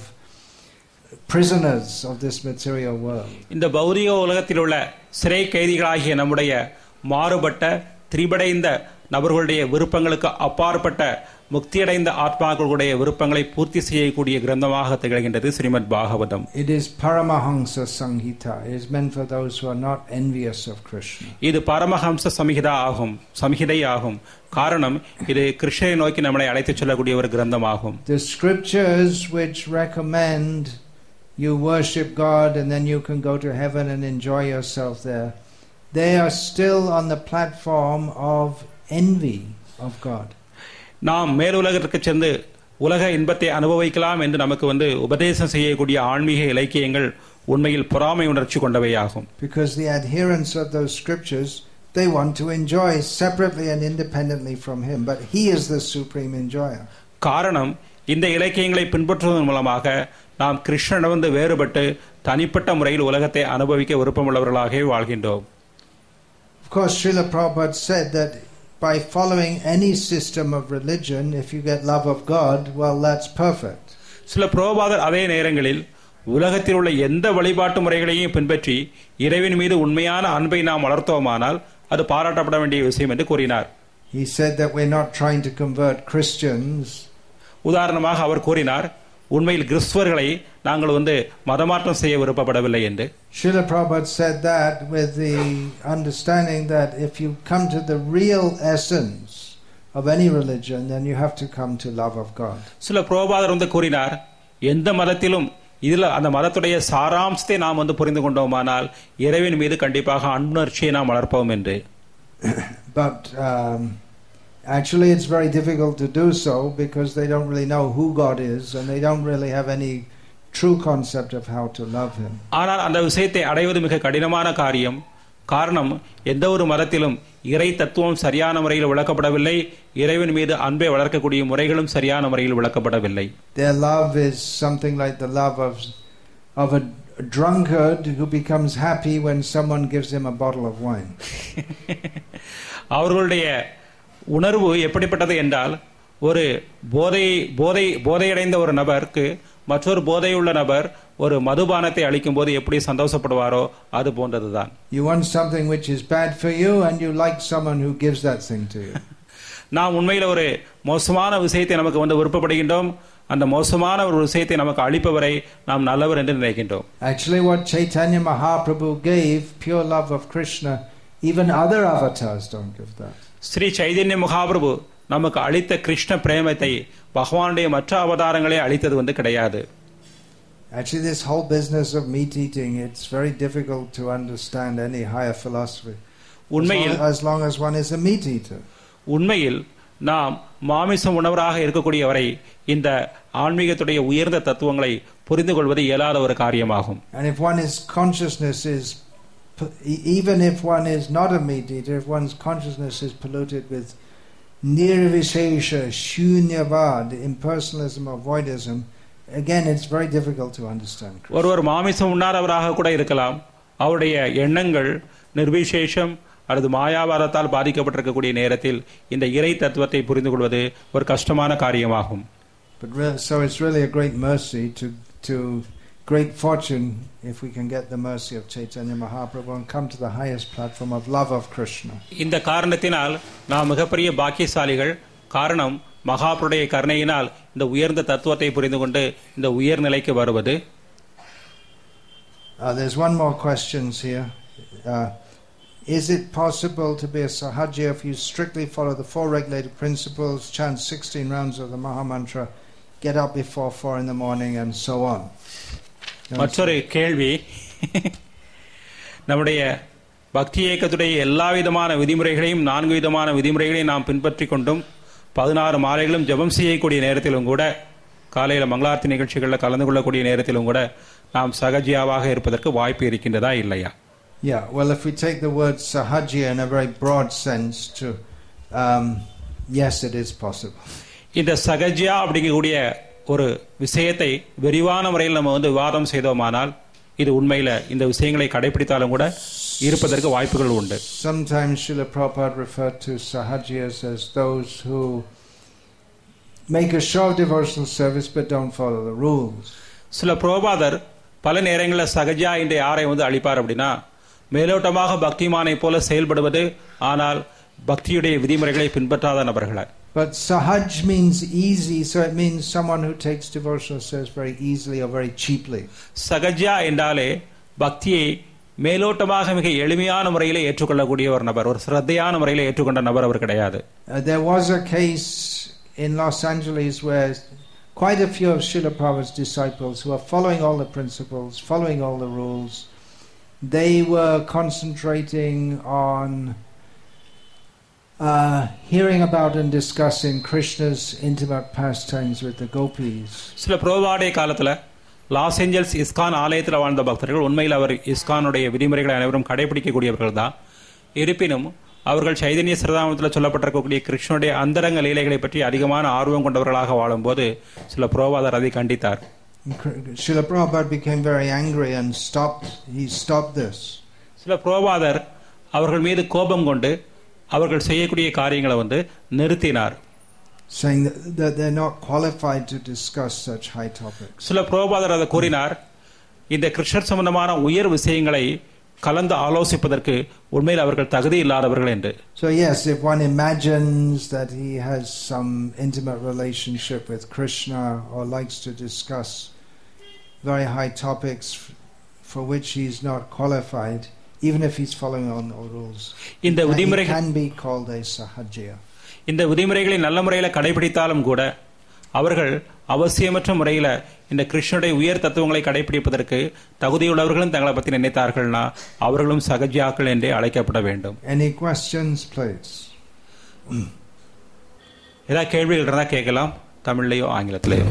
prisoners of this material world. இந்த பௌதிக உலகத்தில் உள்ள சிறை கைதிகளாகிய நம்முடைய மாறுபட்ட திரிபடைந்த நபர்களுடைய விருப்பங்களுக்கு அப்பாற்பட்ட முக்தியடைந்த ஆத்மாக்களுடைய விருப்பங்களை பூர்த்தி செய்யக்கூடிய கிரந்தமாக திகழ்கின்றது Srimad Bhagavatam. It is Paramahamsa Samhita. It is meant for those who are not envious of Krishna. இது பரமஹம்ச சம்ஹிதா ஆகும், சம்ஹிதை ஆகும். காரணம் இது கிருஷ்ணரை நோக்கி நம்மை அழைத்துச் செல்லக்கூடிய ஒரு கிரந்தமாகும். The scriptures which recommend you worship God and then you can go to heaven and enjoy yourself there, they are still on the platform of envy of God. நாம் மேலுலகத்திற்கு சென்று உலக இன்பத்தை அனுபவிக்கலாம் என்று நமக்கு வந்து உபதேசம் செய்யக்கூடிய ஆன்மீக இலக்கியங்கள் உண்மையில் பொறாமை உணர்ச்சி கொண்டவையாகும். Because the adherents of those scriptures, they want to enjoy separately and independently from him, but he is the supreme enjoyer. காரணம் இந்த இலக்கியங்களை பின்பற்றுவதன் மூலமாக நாம் கிருஷ்ணனிடமிருந்து வேறுபட்டு தனிப்பட்ட முறையில் உலகத்தை அனுபவிக்க விருப்பமுள்ளவர்களாகவே வாழ்கின்றோம். Of course, Srila Prabhupada said that by following any system of religion, if you get love of God, well, that's perfect. சில பிரபுபாதர் அதே நேரங்களில் உலகத்தில் உள்ள எந்த வழிபாட்டு முறைகளையும் பின்பற்றி இறைவன் மீது உண்மையான அன்பை நாம் வளர்த்தோமானால் அது பாராட்டப்பட வேண்டிய விஷயம் என்று கூறினார். He said that we're not trying to convert Christians. உதாரணமாக அவர் கூறினார், உண்மையில் கிறிஸ்துவர்களை நாங்கள் வந்து மதமாற்றம் செய்ய விருப்பப்படவில்லை என்று. Srila Prabhupada said that with the understanding that if you come to the real essence of any religion, then you have to come to love of God. சில பிரபுபாதர் வந்து கூறினார், எந்த மதத்திலும் இதில் அந்த மதத்துடைய சாராம்சத்தை நாம் வந்து புரிந்து கொண்டோமானால் இறைவன் மீது கண்டிப்பாக அன்புணர்ச்சியை நாம் வளர்ப்போம் என்று. But um, actually it's very difficult to do so because they don't really know who God is and they don't really have any true concept of how to love him. ஆனால் அந்த விஷயத்தை அடைவது மிக கடினமான காரியம். காரணம் எந்த ஒரு மதத்திலும் இறை தத்துவம் சரியான முறையில் விளக்கப்படவில்லை, இறைவன் மீது அன்பை வளர்க்கக்கூடிய முறைகளும் சரியான முறையில் விளக்கப்படவில்லை. Their love is something like the love of of a drunkard who becomes happy when someone gives him a bottle of wine. அவர்களுடைய உணர்வு எப்படிப்பட்டது என்றால் ஒரு போதை போதை போதையடைந்த ஒரு நபருக்கு மற்றொரு போதையுள்ள நபர் ஒரு மதுபானத்தை அளிக்கும் போது எப்படி சந்தோஷப்படுவாரோ அது போன்றதுதான். You want something which is bad for you and you like someone who gives that thing to you. நாம் உண்மையில ஒரு மோசமான விஷயத்தை நமக்கு வந்து விருப்பப்படுகின்றோம், அந்த மோசமான ஒரு விஷயத்தை நமக்கு அளிப்பவரை நாம் நல்லவர் என்று நினைக்கின்றோம். Actually what Chaitanya Mahaprabhu gave, pure love of Krishna, even other avatars don't give that. Sri Chaitanya Mahaprabhu நமக்கு அளித்த கிருஷ்ண பிரேமத்தை பகவானுடைய மற்ற அவதாரங்களே அளித்தது வந்து கிடையாது. Actually this whole business of meat eating, it's very difficult to understand any higher philosophy. உண்மையில் as long as one is a meat eater. உண்மையில் நாம் மாமிசம் உணவராக இருக்கக்கூடியவரை இந்த ஆன்மீகத்துடைய உயர்ந்த தத்துவங்களை புரிந்து கொள்வது இயலாத ஒரு காரியமாகும். And if one is consciousness is even if one is not a meat eater, if one's consciousness is polluted with nirvishesha, shunyavad, impersonalism or voidism, again it's very difficult to understand. ஒருவர் மாமிசம் உண்ணாதவராக கூட இருக்கலாம், அவருடைய எண்ணங்கள் நிர்விசேஷம் அல்லது மாயாவாதத்தால் பாதிக்கப்பட்டிருக்கக்கூடிய நேரத்தில் இந்த இறை தத்துவத்தை புரிந்து கொள்வது ஒரு கஷ்டமான காரியமாகும். But so it's really a great mercy to to great fortune if we can get the mercy of Chaitanya Mahaprabhu and come to the highest platform of love of Krishna. இந்த காரணத்தினால் நாம் மிகப்பெரிய பாக்கியசாலிகள். காரணம் மகாபிரபுடைய கருணையினால் இந்த உயர்ந்த தத்துவத்தை புரிந்து கொண்டு இந்த உயர்நிலைக்கு வருவது. Uh, there's one more questions here. Uh, is it possible to be a Sahajya if you strictly follow the four regulated principles, chant sixteen rounds of the Maha Mantra, get up before four in the morning and so on? மற்றொரு கேள்வி, நம்முடைய பக்தி இயக்கத்துடைய எல்லா விதமான விதிமுறைகளையும் நான்கு விதமான விதிமுறைகளையும் நாம் பின்பற்றி கொண்டும் பதினாறு மாலைகளும் ஜபம் செய்யக்கூடிய நேரத்திலும் கூட காலையில் மங்களார்த்தி நிகழ்ச்சிகளில் கலந்து கொள்ளக்கூடிய நேரத்திலும் கூட நாம் சகஜியாவாக இருப்பதற்கு வாய்ப்பு இருக்கின்றதா இல்லையா? Yeah, well, if we take the word sahajya in a very broad sense, to um, yes, it is possible. இந்த சகஜியா அப்படிங்கக்கூடிய ஒரு விஷயத்தை விரிவான முறையில் நம்ம வந்து விவாதம் செய்தோமானால் இது உண்மையில இந்த விஷயங்களை கடைபிடித்தாலும் கூட இருப்பதற்கு வாய்ப்புகள் உண்டு. Sometimes Srila Prabhupada referred to sahajiyas as those who make a show of devotional service but don't follow the rules. சில பிரபுபாதர் பல நேரங்களில் சகஜியா என்று யாரை வந்து அளிப்பார் அப்படின்னா, மேலோட்டமாக பக்திமானை போல செயல்படுவது ஆனால் பக்தியுடைய விதிமுறைகளை பின்பற்றாத நபர்களை. But sahaj means easy, so it means someone who takes devotional service very easily or very cheaply. சகஜா என்றாலே பக்தியை மேலோட்டமாக மிக எளிமையான முறையில் ஏற்றுக்கொள்ளக்கூடிய ஒரு நபர், ஒரு சிரத்தையான முறையில் ஏற்றுக்கொண்ட நபர் அவர் கிடையாது. There was a case in Los Angeles where quite a few of Srila Prabhupada's disciples who are following all the principles, following all the rules, they were concentrating on uh, hearing about and discussing Krishna's intimate pastimes with the gopis. சில பிரபுபாடைய காலத்துல Los Angeles ISKCON ஆலயத்தில் வாழ்ந்த பக்தர்கள் உண்மையில் அவர் இஸ்கானுடைய விதிமுறைகளை அனைவரும் கடைபிடிக்கக்கூடியவர்கள் தான். இருப்பினும் அவர்கள் சைதன்ய சிரதாமத்தில் சொல்லப்பட்டிருக்கக்கூடிய கிருஷ்ணனுடைய அந்தரங்க லீலைகளை பற்றி அதிகமான ஆர்வம் கொண்டவர்களாக வாழும்போது சில பிரபுபாதர் அதை கண்டித்தார். Srila Prabhupada became very angry and stopped. He stopped this. சில பிரபுபாதர் அவர்கள் மீது கோபம் கொண்டு அவர்கள் செய்யக்கூடிய காரியங்களை வந்து நிறுத்தினார். Saying that, that they're not qualified to discuss such high topics. சில பிரபுபாதர் அதை கூறினார், இந்த கிருஷ்ணர் சம்பந்தமான உயர் விஷயங்களை கலந்து ஆலோசிப்பதற்கு உண்மையில் அவர்கள் தகுதி இல்லாதவர்கள் என்று. So yes, if one imagines that he has some intimate relationship with Krishna or likes to discuss very high topics for which he is not qualified, even if he's following all the rules, இந்த விதிமுறைகள் can be called a sahajya. இந்த விதிமுறைகளை நல்ல முறையில் கடைபிடித்தாலும் கூட அவர்கள் அவசியமற்ற முறையில் இந்த கிருஷ்ணனுடைய உயர் தத்துவங்களை கடைபிடிப்பதற்கு தகுதியுள்ளவர்களும் தங்களை பற்றி நினைத்தார்கள்னா அவர்களும் சகஜியாக்கள் என்றே அழைக்கப்பட வேண்டும். Any questions, please? ஏதாவது கேள்விகள் இருந்தா கேட்கலாம், தமிழ்லையோ ஆங்கிலத்திலேயோ.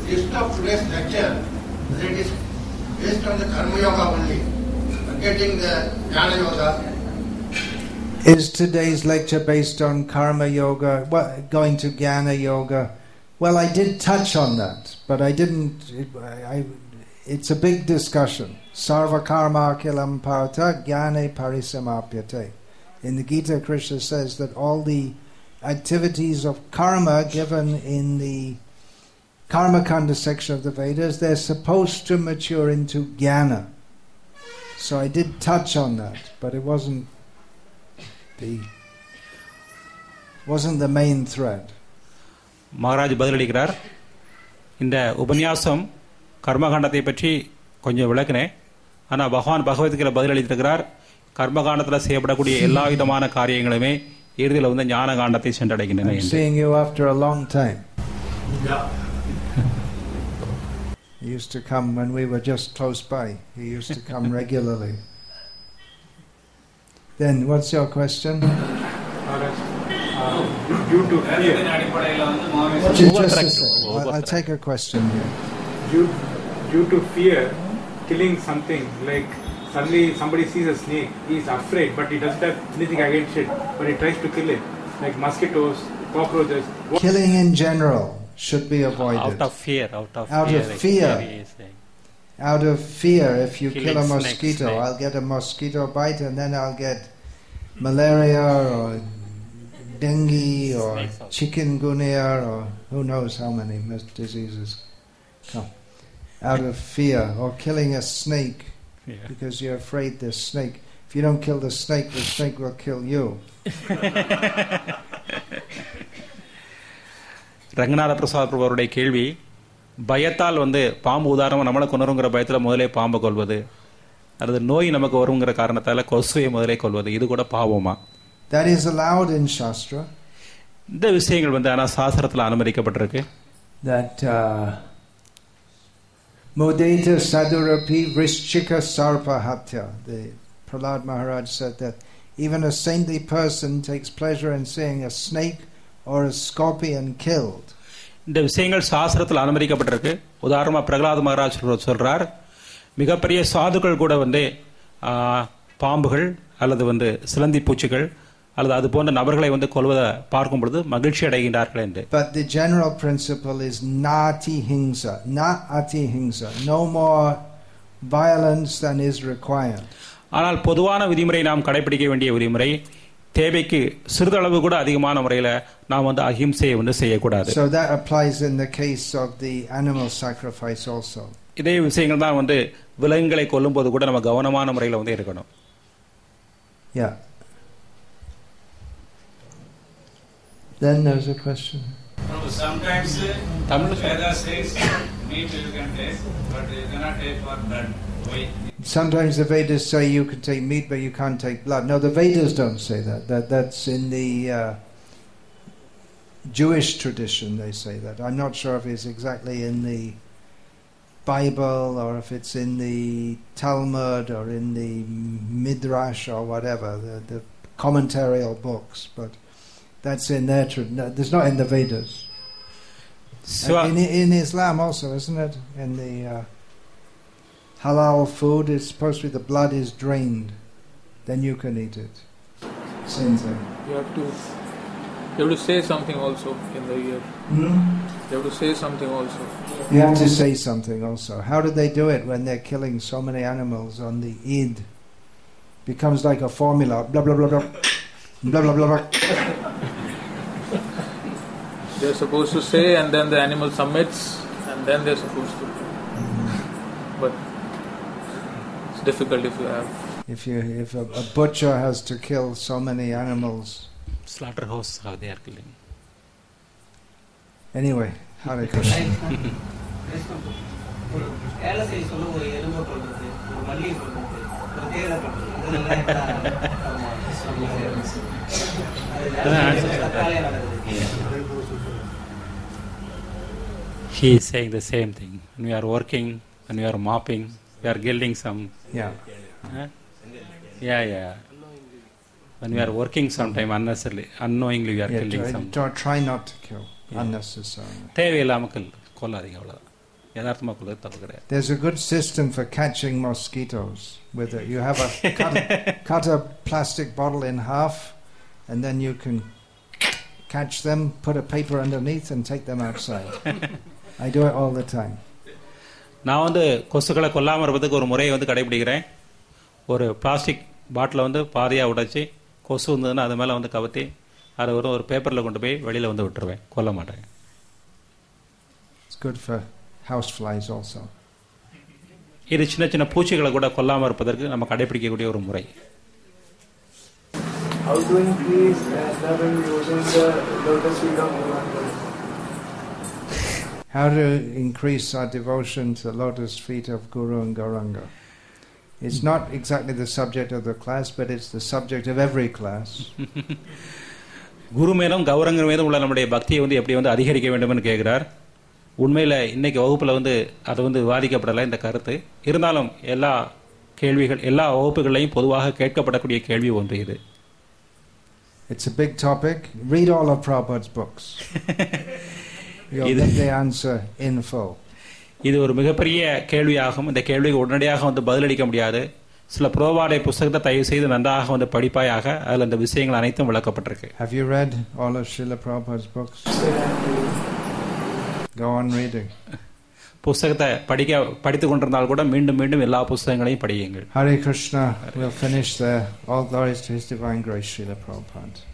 Is today's lecture based on karma yoga, what, going to jnana yoga? Well, I did touch on that, but I didn't, it, I, it's a big discussion. Sarva karma akilam parata jnane parisamapyate. In the Gita, Krishna says that all the activities of karma given in the Karmakanda section of the Vedas, they're supposed to mature into jnana. So I did touch on that, but it wasn't the wasn't the main thread. Maharaj பதிலளிக்கிறார், இந்த உபன்யாசம் கர்மகாண்டத்தை பற்றி கொஞ்சம் விளக்குனேன். ஆனால் பகவான் பகவத்கீதையில் பதிலளித்திருக்கிறார், கர்மகாண்டத்தில் செய்யப்படக்கூடிய எல்லா விதமான காரியங்களுமே இறுதியில் வந்து ஞான காண்டத்தை சென்றடைகின்றன. Seeing you after a long time. He used to come when we were just close by. He used to come regularly. Then, what's your question? Uh, due to fear. Just, just a second. I'll, I'll take a question here. Due, due to fear, killing something like suddenly somebody sees a snake, he is afraid, but he doesn't have anything against it, but he tries to kill it, like mosquitoes, cockroaches. What Killing in general should be avoided. Out of fear, out of out fear. Of fear. Out of fear, if you Killing kill a snakes, mosquito, snake. I'll get a mosquito bite and then I'll get malaria or dengue or chikungunya or who knows how many diseases come. Out of fear, or killing a snake yeah. because you're afraid this snake. If you don't kill the snake, the snake will kill you. Ranganatha Prasad பிரபு அவருடைய கேள்வி, பயத்தால் வந்து பாம்பு உதாரணமாக நம்மளை கொண்டுங்கிற பயத்தில் முதலே பாம்பை கொள்வது, அல்லது நோய் நமக்கு வருங்கிற காரணத்தால் கொசுவை முதலே கொள்வது, இது கூட பாவமா? That is allowed in Shastra. இந்த விஷயங்கள் வந்து ஆனால் சாஸ்திரத்தில் அனுமதிக்கப்பட்டிருக்கு. That uh, Modeta Sadurapi Vrishchika Sarpa Hatya. The Prahlad Maharaj said that even a saintly person takes pleasure in seeing a snake or a scorpion killed. இந்த விஷயங்கள் சாஸ்திரத்தில் அனுமதிக்கப்பட்டிருக்கு. உதாரணமாக பிரகலாத் மகாராஜ் சொல்றார், மிகப்பெரிய சாதுக்கள் கூட வந்து பாம்புகள் அல்லது வந்து சிலந்தி பூச்சிகள் அல்லது அது போன்ற நபர்களை வந்து கொல்வதை பார்க்கும் பொழுது மகிழ்ச்சி அடைகின்றார்கள் என்று. But the general principle is nati hingsa, na ati hingsa, no more violence than is required. ஆனால் பொதுவான விதிமுறை நாம் கடைபிடிக்க வேண்டிய விதிமுறை, தேவைக்கு சிறிதளவு கூட அதிகமான முறையில் நாம் வந்து அஹிம்சையை வந்து செய்யக்கூடாது. So that applies in the case of the animal sacrifice also. இதே விஷயங்கள் தான் வந்து விலங்குகளை கொல்லும் போது கூட நம்ம கவனமான முறையில் வந்து இருக்கணும். Yeah. Then there's a question. No, sometimes Tamil Veda says meat you can take, but you cannot take for blood. Why? Sometimes the Vedas say you can take meat, but you can't take blood. No, the Vedas don't say that. That that's in the uh, Jewish tradition. They say that. I'm not sure if it's exactly in the Bible or if it's in the Talmud or in the Midrash or whatever, the, the commentarial books, but. That's in their tradition. There's not in the Vedas. So in, in Islam also, isn't it? In the uh, halal food, it's supposed to be the blood is drained, then you can eat it. Same thing. You have to, you have to say something also in the year. Hmm? You have to say something also. You have to say something also. How do they do it when they're killing so many animals on the Eid? Becomes like a formula. Blah blah blah blah. Blah blah blah blah. They're supposed to say, and then the animal submits, and then they're supposed to. But it's difficult if you have. If you if a, a butcher has to kill so many animals. Slaughterhouse, how they are killing. Anyway, Hare Krishna. He is saying the same thing. When we are working, when we are mopping, we are gilding some. Yeah. Huh? Yeah, yeah. When we are working sometime unnecessarily, unknowingly we are yeah, killing try, some. Try, try not to kill yeah. unnecessarily. தேவையில்லாமல் கொல்லாதீங்க, அவ்வளவுதான். யதார்த்தமாக கொல்வது தப்பு கிடையாது. There's a good system for catching mosquitoes with it. You have a cut, a cut a plastic bottle in half, and then you can catch them, put a paper underneath, and take them outside. I do it all the time. நான் வந்து கொசுக்களை கொல்லாமல் இருப்பதுக்கு ஒரு முறையை வந்து கடைபிடிக்கிறேன். ஒரு plastic பாட்டிலை வந்து பாதியாக உடைச்சி கொசு வந்ததுன்னா அது மேலே வந்து கவுத்தி அதை ஒரு ஒரு பேப்பரில் கொண்டு போய் வெளியில் வந்து விட்டுருவேன், கொல்ல மாட்டேன். It's good for house flies also. இது சின்ன சின்ன பூச்சிகளை கூட கொல்லாமல் இருப்பதற்கு நம்ம கடைபிடிக்கக்கூடிய ஒரு முறை. How to increase level using the lotus feet of Gauranga? How to increase our devotion to the lotus feet of Guru and Gauranga. It's not exactly the subject of the class, but it's the subject of every class. குரு மேலும் கௌரங்கர் மேலும் உள்ள நம்முடைய பக்தியை வந்து எப்படி வந்து அதிகரிக்க வேண்டும்னு கேட்கிறார். உண்மையில் இன்னைக்கு வகுப்பில் வந்து அது வந்து விவாதிக்கப்படலை இந்த கருத்து. இருந்தாலும் எல்லா கேள்விகள் எல்லா வகுப்புகளையும் பொதுவாக கேட்கப்படக்கூடிய கேள்வி ஒன்று இது. It's a big topic. Read all of Prabhupada's books. You'll get the answer in full. இது ஒரு மிகப்பெரிய கேள்வியாகும். இந்த கேள்விக்கு உடனடியாக வந்து பதிலளிக்க முடியாது. சில புரோபாடைய புத்தகத்தை தயவு செய்து நன்றாக வந்து படிப்பாயாக. அதில் இந்த விஷயங்கள் அனைத்தும் விளக்கப்பட்டிருக்கு. Have you read all of Srila Prabhupada's books? Go on reading. புத்தகத்தை படிக்க படித்துக் கொண்டிருந்தால் கூட மீண்டும் மீண்டும் எல்லா புத்தகங்களையும் படியுங்கள். Hare Krishna. We'll finish there. All glories to His Divine Grace, Srila Prabhupada.